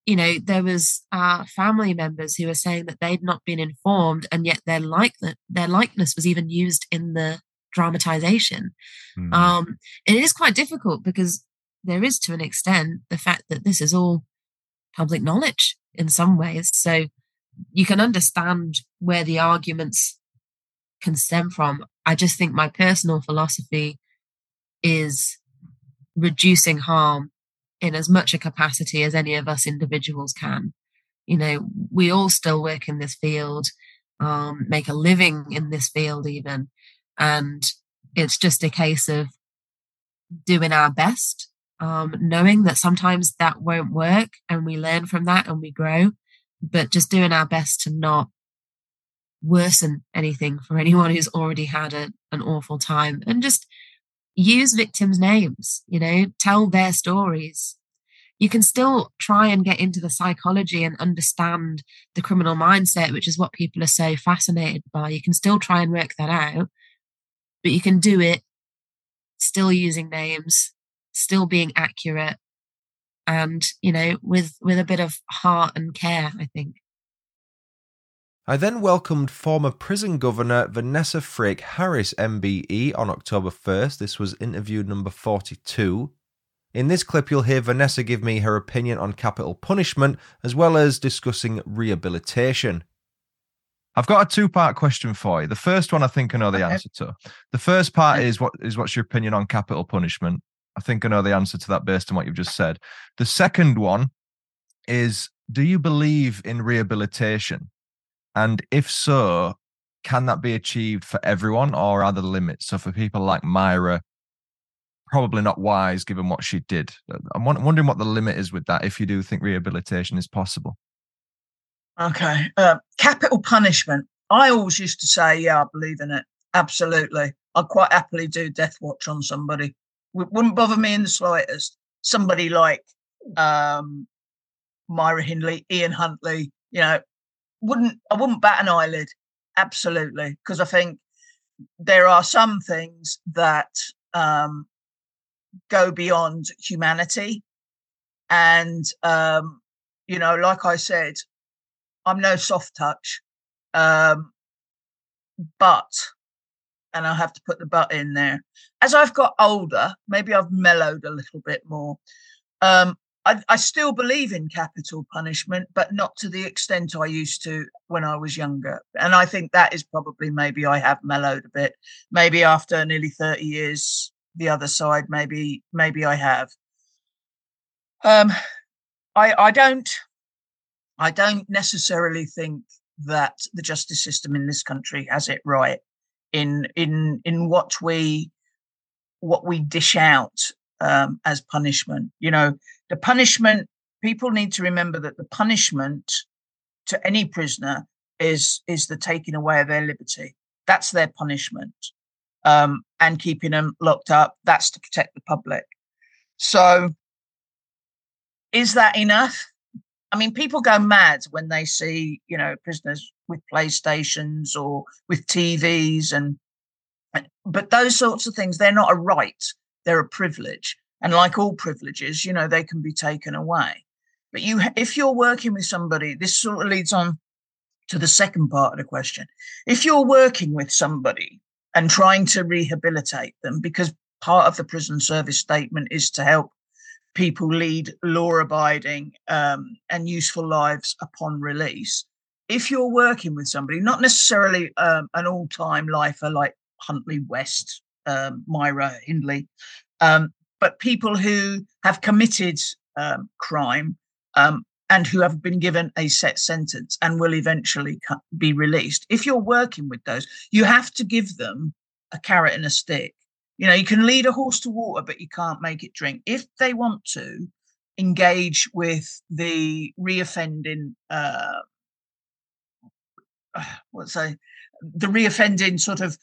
there was family members who were saying that they'd not been informed, and yet their likeness was even used in the dramatization. It is quite difficult because there is, to an extent, the fact that this is all public knowledge in some ways. So you can understand where the arguments can stem from. I just think my personal philosophy is reducing harm in as much a capacity as any of us individuals can. We all still work in this field, make a living in this field even. And it's just a case of doing our best, knowing that sometimes that won't work, and we learn from that and we grow, but just doing our best to not worsen anything for anyone who's already had an awful time, and just use victims' names, tell their stories. You can still try and get into the psychology and understand the criminal mindset, which is what people are so fascinated by. You can still try and work that out, but you can do it still using names, still being accurate, and, with a bit of heart and care, I think. I then welcomed former prison governor Vanessa Frake Harris, MBE, on October 1st. This was interview number 42. In this clip, you'll hear Vanessa give me her opinion on capital punishment, as well as discussing rehabilitation. I've got a two-part question for you. The first one I think I know the answer to. The first part is what's your opinion on capital punishment? I think I know the answer to that based on what you've just said. The second one is, do you believe in rehabilitation? And if so, can that be achieved for everyone, or are there limits? So for people like Myra, probably not wise given what she did. I'm wondering what the limit is with that, if you do think rehabilitation is possible. Okay. Capital punishment. I always used to say, yeah, I believe in it. Absolutely. I'd quite happily do death watch on somebody. It wouldn't bother me in the slightest. Somebody like Myra Hindley, Ian Huntley, I wouldn't bat an eyelid. Absolutely. Because I think there are some things that go beyond humanity. And, like I said, I'm no soft touch. But, and I have to put the but in there, as I've got older, maybe I've mellowed a little bit more. I still believe in capital punishment, but not to the extent I used to when I was younger. And I think that is probably, maybe I have mellowed a bit. Maybe after nearly 30 years, the other side, maybe I have. I don't necessarily think that the justice system in this country has it right in what we dish out as punishment. The punishment, people need to remember that the punishment to any prisoner is the taking away of their liberty. That's their punishment. And keeping them locked up, that's to protect the public. So is that enough? I mean, people go mad when they see, prisoners with PlayStations or with TVs, but those sorts of things, they're not a right, they're a privilege. And like all privileges, they can be taken away. But if you're working with somebody, this sort of leads on to the second part of the question. If you're working with somebody and trying to rehabilitate them, because part of the prison service statement is to help people lead law-abiding and useful lives upon release. If you're working with somebody, not necessarily an all-time lifer like Huntley West, Myra Hindley, but people who have committed crime and who have been given a set sentence and will eventually be released. If you're working with those, you have to give them a carrot and a stick. You can lead a horse to water, but you can't make it drink. If they want to engage with the reoffending, the reoffending sort of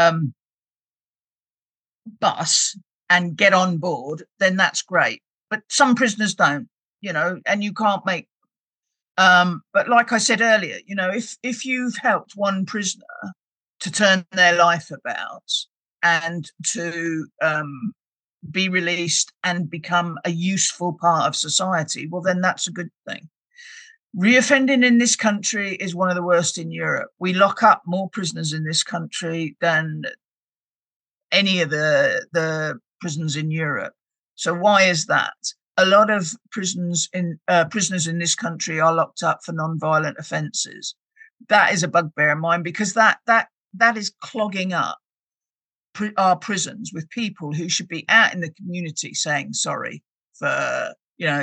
bus and get on board, then that's great. But some prisoners don't, and you can't make. But like I said earlier, if you've helped one prisoner to turn their life about and to be released and become a useful part of society, well, then that's a good thing. Reoffending in this country is one of the worst in Europe. We lock up more prisoners in this country than any of the prisons in Europe. So why is that? A lot of prisoners in this country are locked up for non-violent offences. That is a bugbear of mine, because that is clogging up our prisons with people who should be out in the community saying sorry for,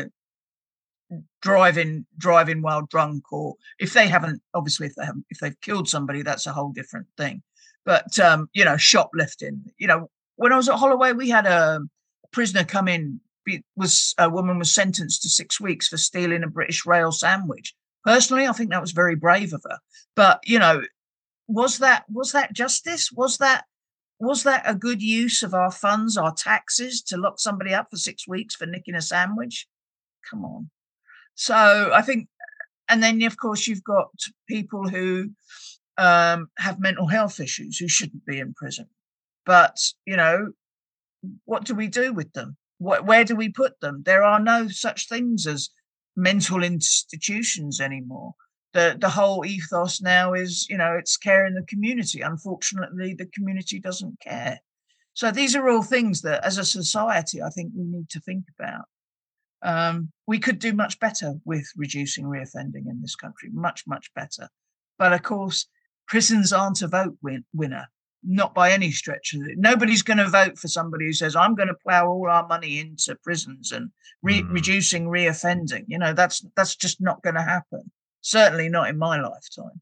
driving while drunk, or if they've killed somebody, that's a whole different thing. But shoplifting. When I was at Holloway, we had a prisoner come in. A woman was sentenced to 6 weeks for stealing a British Rail sandwich. Personally, I think that was very brave of her. But was that justice? Was that a good use of our funds, our taxes, to lock somebody up for 6 weeks for nicking a sandwich? Come on. So I think, and then of course you've got people who have mental health issues who shouldn't be in prison. But what do we do with them? Where do we put them? There are no such things as mental institutions anymore. The whole ethos now is, it's care in the community. Unfortunately, the community doesn't care. So these are all things that, as a society, I think we need to think about. We could do much better with reducing reoffending in this country, much, much better. But of course, prisons aren't a vote winner. Not by any stretch of it. Nobody's going to vote for somebody who says, I'm going to plough all our money into prisons and reducing reoffending. That's just not going to happen. Certainly not in my lifetime.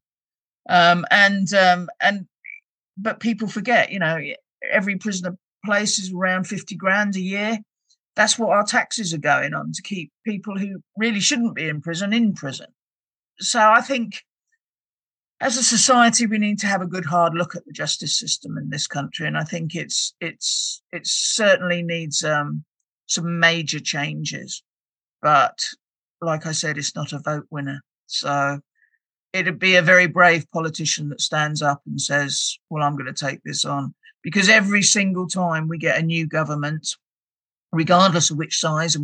But people forget, every prisoner place is around 50 grand a year. That's what our taxes are going on, to keep people who really shouldn't be in prison. So I think, as a society, we need to have a good hard look at the justice system in this country, and I think it certainly needs some major changes. But like I said, it's not a vote winner. So it'd be a very brave politician that stands up and says, "Well, I'm going to take this on," because every single time we get a new government, regardless of which size,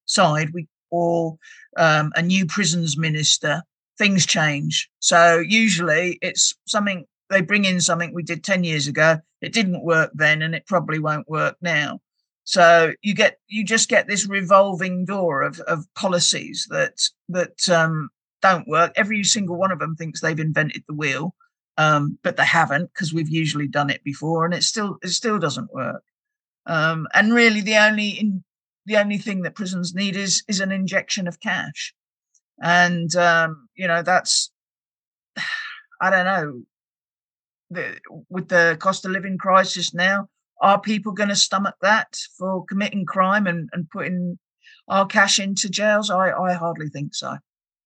or a new prisons minister, things change. So usually it's something, they bring in something we did 10 years ago. It didn't work then, and it probably won't work now. So you just get this revolving door of policies that don't work. Every single one of them thinks they've invented the wheel, but they haven't, because we've usually done it before, and it still doesn't work. And really, the only thing that prisons need is an injection of cash. And, that's, I don't know, with the cost of living crisis now, are people going to stomach that for committing crime and putting our cash into jails? I hardly think so.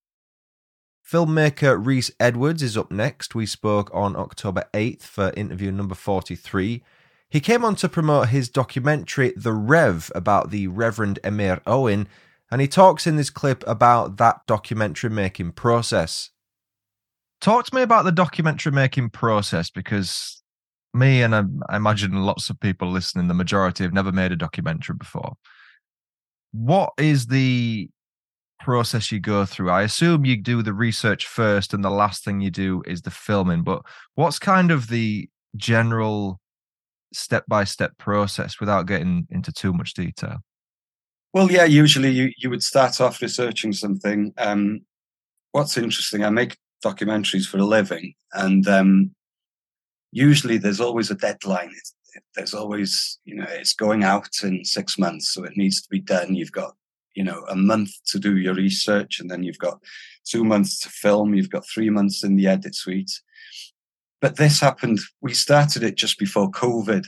Filmmaker Rhys Edwards is up next. We spoke on October 8th for interview number 43. He came on to promote his documentary, The Rev, about the Reverend Emyr Owen, and he talks in this clip about that documentary making process. Talk to me about the documentary making process, because me and I imagine lots of people listening, the majority have never made a documentary before. What is the process you go through? I assume you do the research first and the last thing you do is the filming, but what's kind of the general step-by-step process without getting into too much detail? Well, yeah, usually you would start off researching something. What's interesting, I make documentaries for a living, and usually there's always a deadline. There's always, it's going out in 6 months, so it needs to be done. You've got, a month to do your research, and then you've got 2 months to film. You've got 3 months in the edit suite. But this happened, we started it just before COVID.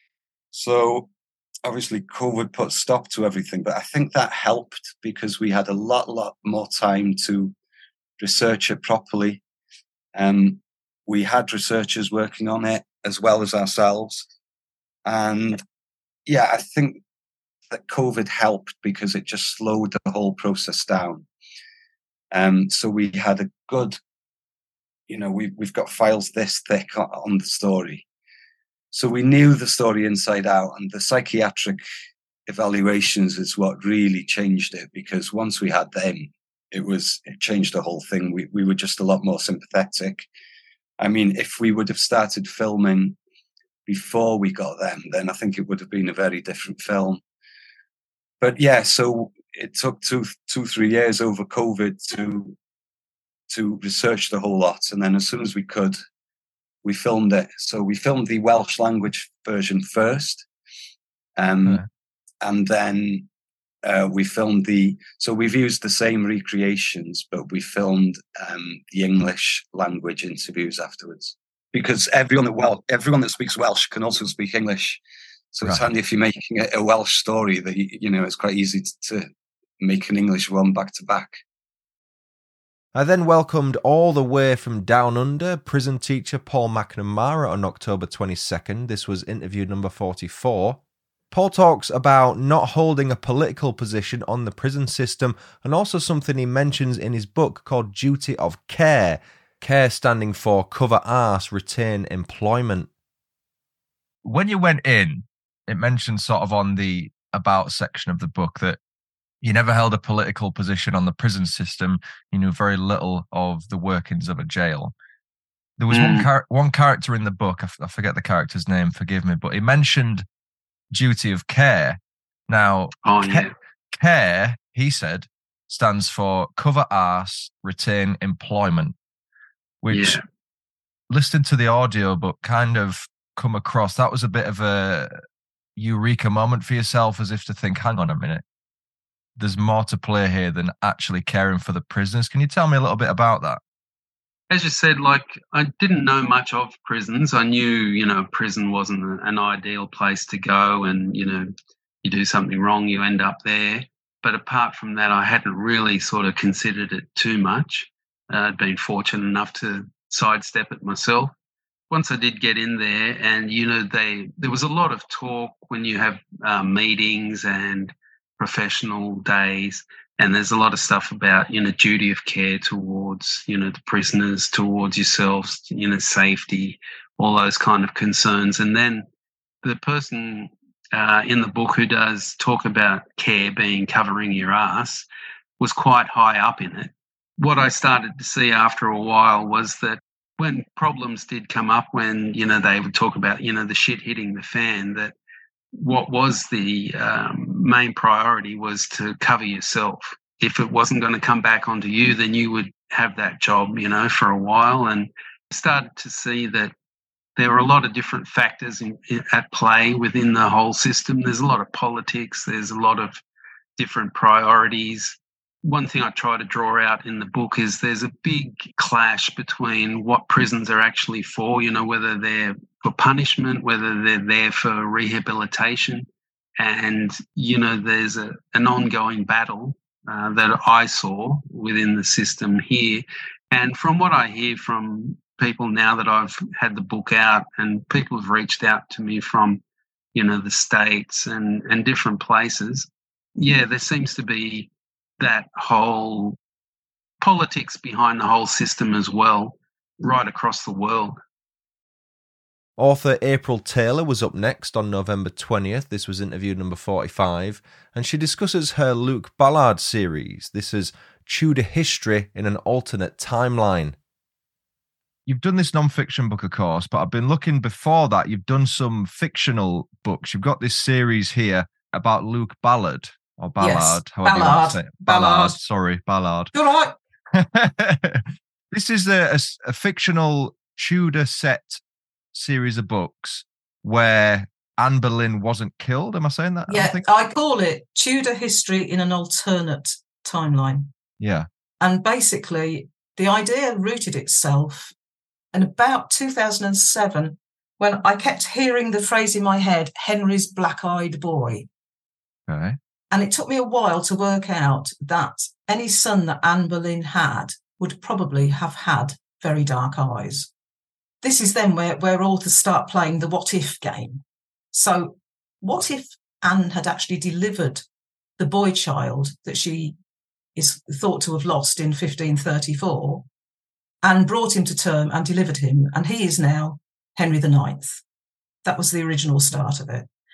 So obviously COVID put a stop to everything, but I think that helped because we had a lot more time to research it properly. We had researchers working on it as well as ourselves. And yeah, I think that COVID helped because it just slowed the whole process down. So we had a good, we've got files this thick on the story. So we knew the story inside out, and the psychiatric evaluations is what really changed it, because once we had them, it changed the whole thing. We were just a lot more sympathetic. I mean, if we would have started filming before we got them, then I think it would have been a very different film. But yeah, so it took 2-3 years over COVID to research the whole lot. And then as soon as we could, we filmed it. So we filmed the Welsh language version first. And then we filmed so we've used the same recreations, but we filmed the English language interviews afterwards. Because everyone that speaks Welsh can also speak English. So it's handy if you're making a Welsh story that, it's quite easy to make an English one back to back. I then welcomed all the way from Down Under prison teacher Paul McNamara on October 22nd. This was interview number 44. Paul talks about not holding a political position on the prison system, and also something he mentions in his book called Duty of Care. Care standing for cover arse, retain employment. When you went in, it mentioned sort of on the about section of the book that you never held a political position on the prison system. You knew very little of the workings of a jail. There was one character in the book, I forget the character's name, forgive me, but he mentioned Duty of Care. Now, care, he said, stands for cover arse, retain employment, which listening to the audio book kind of come across, that was a bit of a eureka moment for yourself, as if to think, hang on a minute, there's more to play here than actually caring for the prisoners. Can you tell me a little bit about that? As you said, I didn't know much of prisons. I knew, prison wasn't an ideal place to go, and, you do something wrong, you end up there. But apart from that, I hadn't really sort of considered it too much. I'd been fortunate enough to sidestep it myself. Once I did get in there, and, there was a lot of talk when you have meetings and professional days, and there's a lot of stuff about, duty of care towards, the prisoners, towards yourselves, safety, all those kind of concerns. And then the person in the book who does talk about care being covering your ass was quite high up in it. What I started to see after a while was that when problems did come up, when, they would talk about, the shit hitting the fan, that what was the main priority was to cover yourself. If it wasn't going to come back onto you, then you would have that job, for a while. And I started to see that there were a lot of different factors at play within the whole system. There's a lot of politics. There's a lot of different priorities. One thing I try to draw out in the book is there's a big clash between what prisons are actually for, whether they're for punishment, whether they're there for rehabilitation. And, there's an ongoing battle that I saw within the system here. And from what I hear from people now that I've had the book out, and people have reached out to me from, the States and different places, there seems to be that whole politics behind the whole system as well, right across the world. Author April Taylor was up next on November 20th. This was interview number 45, and she discusses her Luke Ballard series. This is Tudor history in an alternate timeline. You've done this non-fiction book, of course, but I've been looking before that. You've done some fictional books. You've got this series here about Luke Ballard. Or Ballard, yes, however you want to say it. Ballard. Sorry, Ballard. You're right. This is a fictional Tudor set series of books where Anne Boleyn wasn't killed. Am I saying that? Yeah, I call it Tudor history in an alternate timeline. Yeah. And basically, the idea rooted itself in about 2007 when I kept hearing the phrase in my head, Henry's black-eyed boy. Okay. And it took me a while to work out that any son that Anne Boleyn had would probably have had very dark eyes. This is then where authors start playing the what-if game. So what if Anne had actually delivered the boy child that she is thought to have lost in 1534 and brought him to term and delivered him, and he is now Henry IX. That was the original start of it.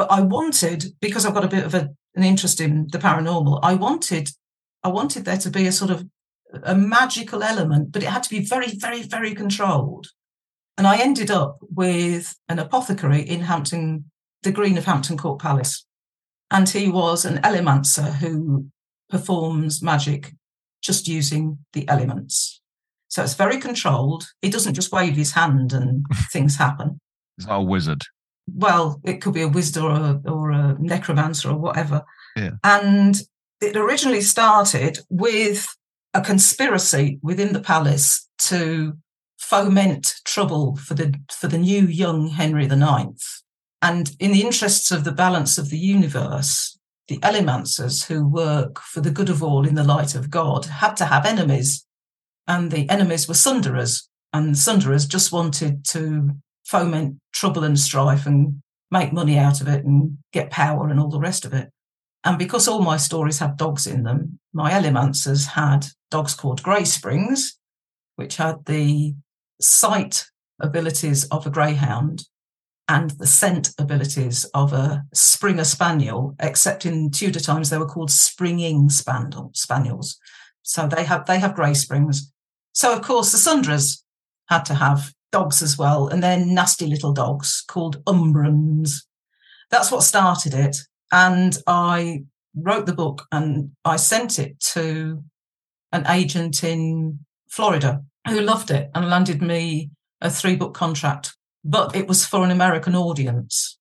But I wanted, because I've got a bit of an interest in the paranormal, I wanted there to be a sort of a magical element, but it had to be very, very, very controlled. And I ended up with an apothecary in Hampton, the Green of Hampton Court Palace. And he was an elemancer who performs magic just using the elements. So it's very controlled. He doesn't just wave his hand and things happen. He's not a wizard. Well, it could be a wizard or a necromancer or whatever. Yeah. And it originally started with a conspiracy within the palace to foment trouble for the new young Henry IX. And in the interests of the balance of the universe, the Elementers who work for the good of all in the light of God had to have enemies. And the enemies were Sunderers. And Sunderers just wanted to foment trouble and strife and make money out of it and get power and all the rest of it. And because all my stories have dogs in them, my Elementers had dogs called Grey Springs, which had the sight abilities of a greyhound and the scent abilities of a Springer Spaniel, except in Tudor times they were called springing spaniels. So they have Grey Springs. So, of course, the Sunderers had to have dogs as well, and they're nasty little dogs called Umbrans. That's what started it. And I wrote the book and I sent it to an agent in Florida who loved it and landed me a 3-book contract. But it was for an American audience.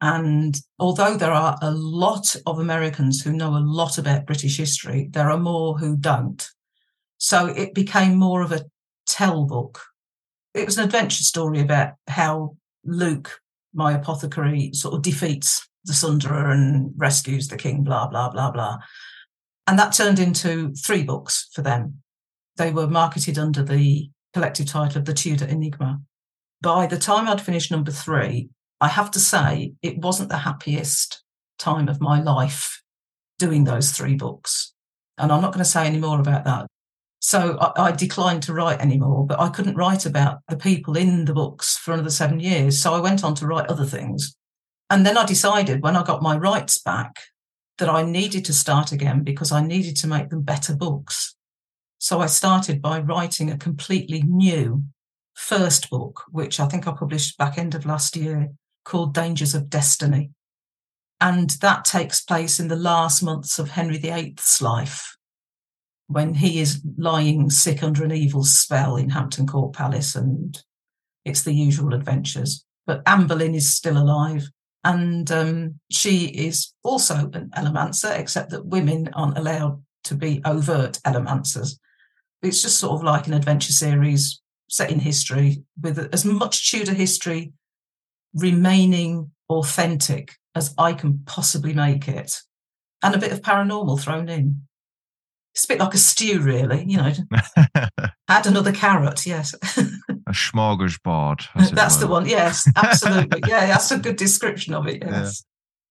And although there are a lot of Americans who know a lot about British history, there are more who don't. So it became more of a tell book. It was an adventure story about how Luke, my apothecary, sort of defeats the Sunderer and rescues the king, blah, blah, blah, blah. And that turned into 3 books for them. They were marketed under the collective title of The Tudor Enigma. By the time I'd finished number 3, I have to say it wasn't the happiest time of my life doing those 3 books. And I'm not going to say any more about that. So I declined to write anymore, but I couldn't write about the people in the books for another 7 years. So I went on to write other things. And then I decided when I got my rights back that I needed to start again because I needed to make them better books. So I started by writing a completely new first book, which I think I published back end of last year, called Dangers of Destiny. And that takes place in the last months of Henry VIII's life, when he is lying sick under an evil spell in Hampton Court Palace, and it's the usual adventures. But Anne Boleyn is still alive, and she is also an Elemancer, except that women aren't allowed to be overt Elemancers. It's just sort of like an adventure series set in history, with as much Tudor history remaining authentic as I can possibly make it, and a bit of paranormal thrown in. It's a bit like a stew, really, Add another carrot, yes. A smorgasbord. That's the one, yes, absolutely. Yeah, that's a good description of it, yes.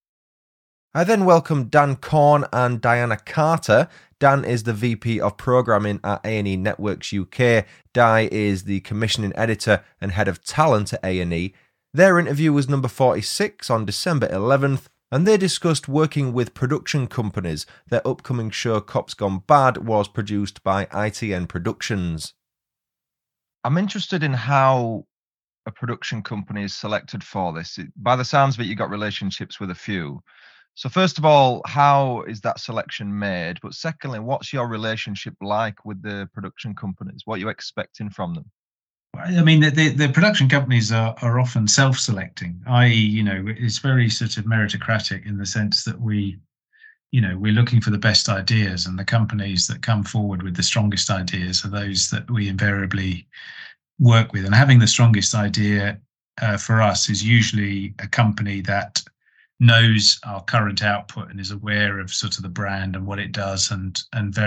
I then welcomed Dan Corn and Diana Carter. Dan is the VP of Programming at A&E Networks UK. Di is the commissioning editor and head of talent at A&E. Their interview was number 46 on December 11th, and they discussed working with production companies. Their upcoming show, Cops Gone Bad, was produced by ITN Productions. I'm interested in how a production company is selected for this. By the sounds of it, you got relationships with a few. So first of all, how is that selection made? But secondly, what's your relationship like with the production companies? What are you expecting from them? I mean, the production companies are often self-selecting, i.e., it's very sort of meritocratic in the sense that we're looking for the best ideas, and the companies that come forward with the strongest ideas are those that we invariably work with. And having the strongest idea for us is usually a company that knows our current output and is aware of sort of the brand and what it does, and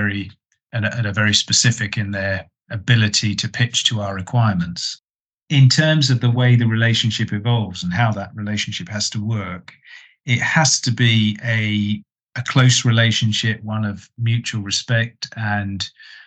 are very specific in their ability to pitch to our requirements. In terms of the way the relationship evolves and how that relationship has to work, it has to be a close relationship, one of mutual respect, and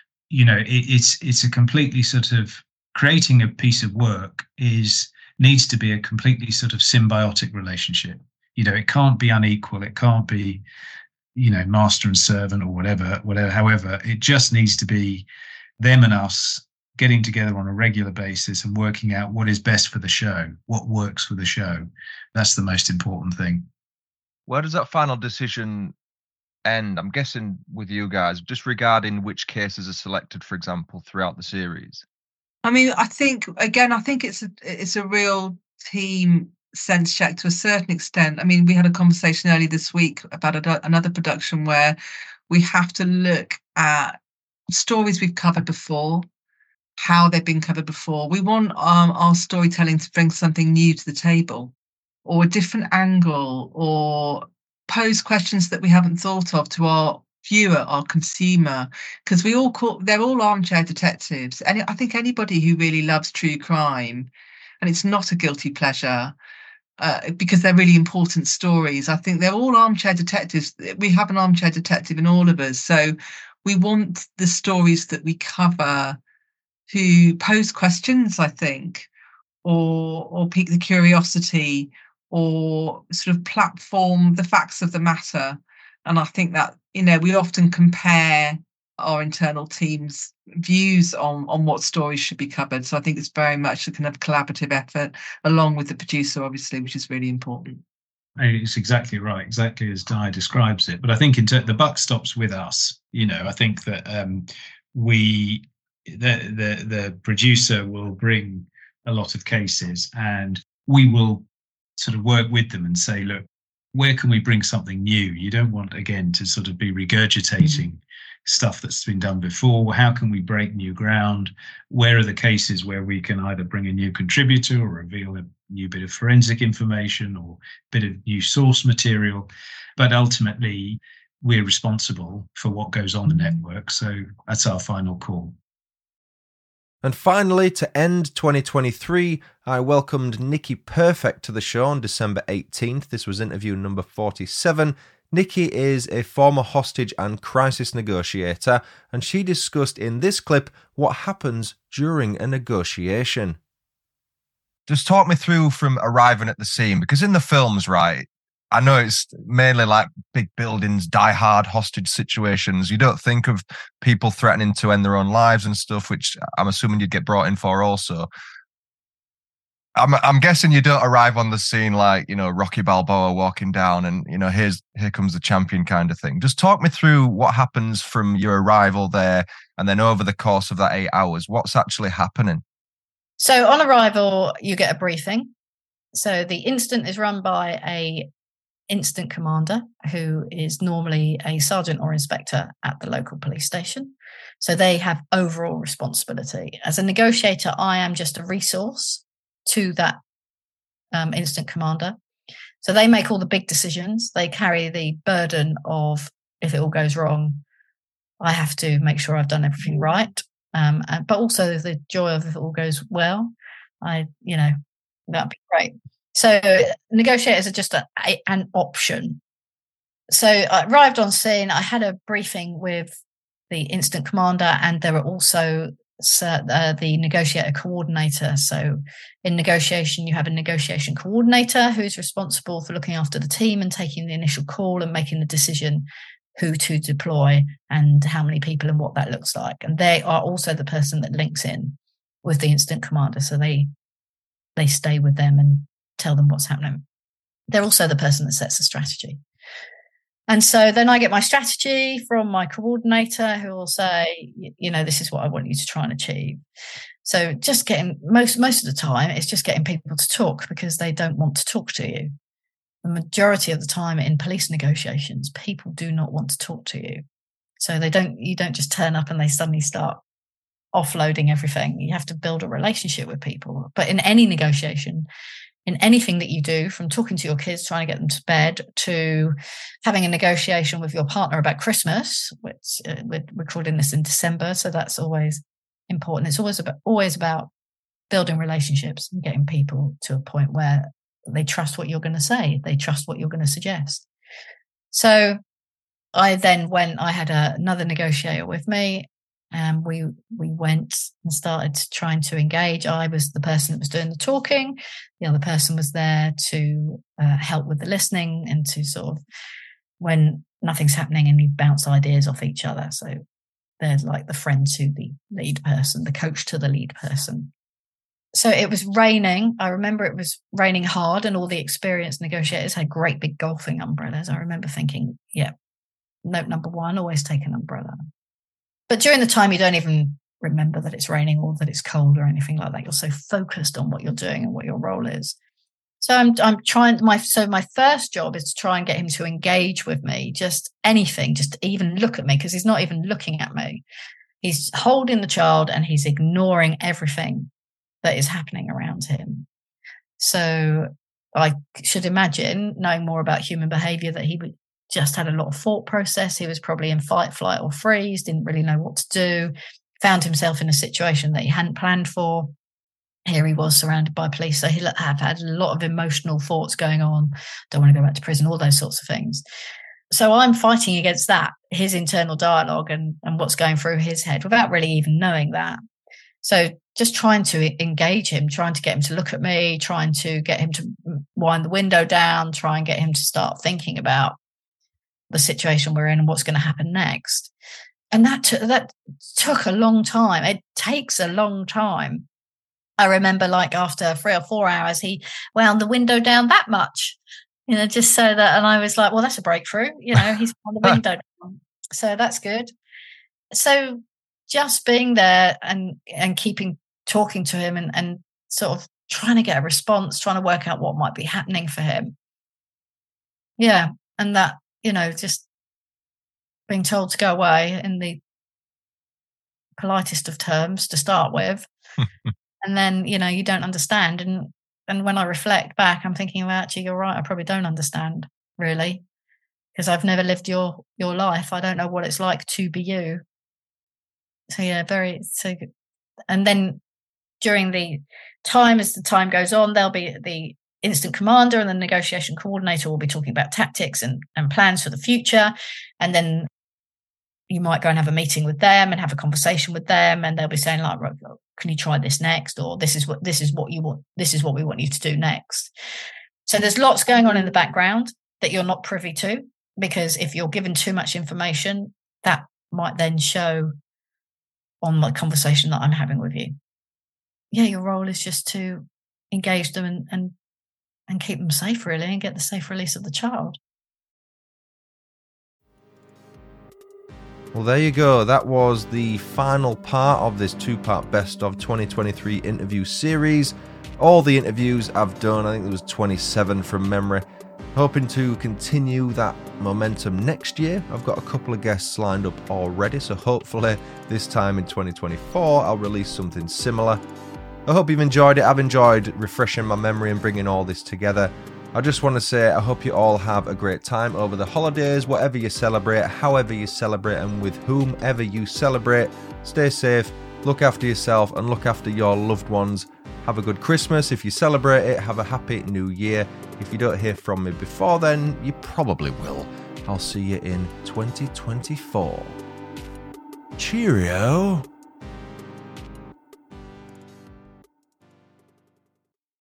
it's a completely sort of creating a piece of work needs to be a completely sort of symbiotic relationship. It can't be unequal. It can't be, master and servant or whatever. However, it just needs to be them and us getting together on a regular basis and working out what is best for the show, what works for the show. That's the most important thing. Where does that final decision end? I'm guessing with you guys, just regarding which cases are selected, for example, throughout the series. I mean, I think it's a real team sense check to a certain extent. I mean, we had a conversation earlier this week about another production where we have to look at stories we've covered before, how they've been covered before. We want our storytelling to bring something new to the table, or a different angle, or pose questions that we haven't thought of to our viewer, our consumer, because they're all armchair detectives. And I think anybody who really loves true crime, and it's not a guilty pleasure, because they're really important stories. I think they're all armchair detectives. We have an armchair detective in all of us. So we want the stories that we cover to pose questions, I think, or pique the curiosity, or sort of platform the facts of the matter. And I think that, we often compare our internal team's views on what stories should be covered. So I think it's very much a kind of collaborative effort, along with the producer, obviously, which is really important. It's exactly right, exactly as Di describes it. But I think the buck stops with us. I think that the producer will bring a lot of cases, and we will sort of work with them and say, look, where can we bring something new? You don't want, again, to sort of be regurgitating stuff that's been done before. How can we break new ground? Where are the cases where we can either bring a new contributor or reveal a new bit of forensic information or a bit of new source material? But ultimately, we're responsible for what goes on the network. So that's our final call. And finally, to end 2023, I welcomed Nikki Perfect to the show on December 18th. This was interview number 47. Nikki is a former hostage and crisis negotiator, and she discussed in this clip what happens during a negotiation. Just talk me through from arriving at the scene, because in the films, right, I know it's mainly like big buildings, die-hard hostage situations. You don't think of people threatening to end their own lives and stuff, which I'm assuming you'd get brought in for also. I'm guessing you don't arrive on the scene like, Rocky Balboa walking down and, here comes the champion kind of thing. Just talk me through what happens from your arrival there and then over the course of that 8 hours. What's actually happening? So on arrival, you get a briefing. So the instant is run by a incident commander who is normally a sergeant or inspector at the local police station. So they have overall responsibility. As a negotiator, I am just a resource to that incident commander. So they make all the big decisions. They carry the burden of, if it all goes wrong, I have to make sure I've done everything right. But also the joy of, if it all goes well, that'd be great. So negotiators are just an option. So I arrived on scene. I had a briefing with the incident commander, and there were also the negotiator coordinator. So in negotiation, you have a negotiation coordinator who's responsible for looking after the team and taking the initial call and making the decision who to deploy and how many people and what that looks like. And they are also the person that links in with the incident commander. So they stay with them and tell them what's happening. They're also the person that sets the strategy. And so then I get my strategy from my coordinator, who will say, this is what I want you to try and achieve. So just getting, most of the time, it's just getting people to talk because they don't want to talk to you. The majority of the time in police negotiations, people do not want to talk to you. So you don't just turn up and they suddenly start offloading everything. You have to build a relationship with people. But in any negotiation, in anything that you do, from talking to your kids, trying to get them to bed, to having a negotiation with your partner about Christmas, which we're recording this in December, so that's always important. It's always about building relationships and getting people to a point where they trust what you're going to say, they trust what you're going to suggest. So I then, when I had another negotiator with me, And we went and started trying to engage. I was the person that was doing the talking. The other person was there to help with the listening and to sort of, when nothing's happening, and you bounce ideas off each other. So they're like the friend to the lead person, the coach to the lead person. So it was raining. I remember it was raining hard, and all the experienced negotiators had great big golfing umbrellas. I remember thinking, yeah, note number 1, always take an umbrella. But during the time, you don't even remember that it's raining or that it's cold or anything like that. You're so focused on what you're doing and what your role is. So I'm trying. My first job is to try and get him to engage with me, just anything, just even look at me, because he's not even looking at me. He's holding the child and he's ignoring everything that is happening around him. So I should imagine, knowing more about human behavior, that he would just had a lot of thought process. He was probably in fight, flight, or freeze, didn't really know what to do, found himself in a situation that he hadn't planned for. Here he was surrounded by police. So he had a lot of emotional thoughts going on. Don't want to go back to prison, all those sorts of things. So I'm fighting against that, his internal dialogue and what's going through his head without really even knowing that. So just trying to engage him, trying to get him to look at me, trying to get him to wind the window down, try and get him to start thinking about the situation we're in and what's going to happen next. And that took a long time. It takes a long time. I remember, like, after 3 or 4 hours, he wound the window down that much, just so that, and I was like, well, that's a breakthrough. He's wound the window down. So that's good. So just being there and talking to him and sort of trying to get a response, trying to work out what might be happening for him. Yeah. And that, just being told to go away in the politest of terms to start with. And then, you don't understand. And when I reflect back, I'm thinking, well, actually, you're right. I probably don't understand, really, because I've never lived your life. I don't know what it's like to be you. So, yeah, and then during the time, as the time goes on, there'll be the incident commander and the negotiation coordinator will be talking about tactics and plans for the future. And then you might go and have a meeting with them and have a conversation with them, and they'll be saying, like, can you try this next? Or this is what you want. This is what we want you to do next. So there's lots going on in the background that you're not privy to, because if you're given too much information, that might then show on the conversation that I'm having with you. Yeah, your role is just to engage them and keep them safe, really, and get the safe release of the child. Well, there you go. That was the final part of this 2-part Best of 2023 interview series. All the interviews I've done, I think there was 27 from memory. Hoping to continue that momentum next year. I've got a couple of guests lined up already, so hopefully this time in 2024 I'll release something similar. I hope you've enjoyed it. I've enjoyed refreshing my memory and bringing all this together. I just want to say I hope you all have a great time over the holidays, whatever you celebrate, however you celebrate, and with whomever you celebrate. Stay safe, look after yourself, and look after your loved ones. Have a good Christmas. If you celebrate it, have a happy new year. If you don't hear from me before then, you probably will. I'll see you in 2024. Cheerio.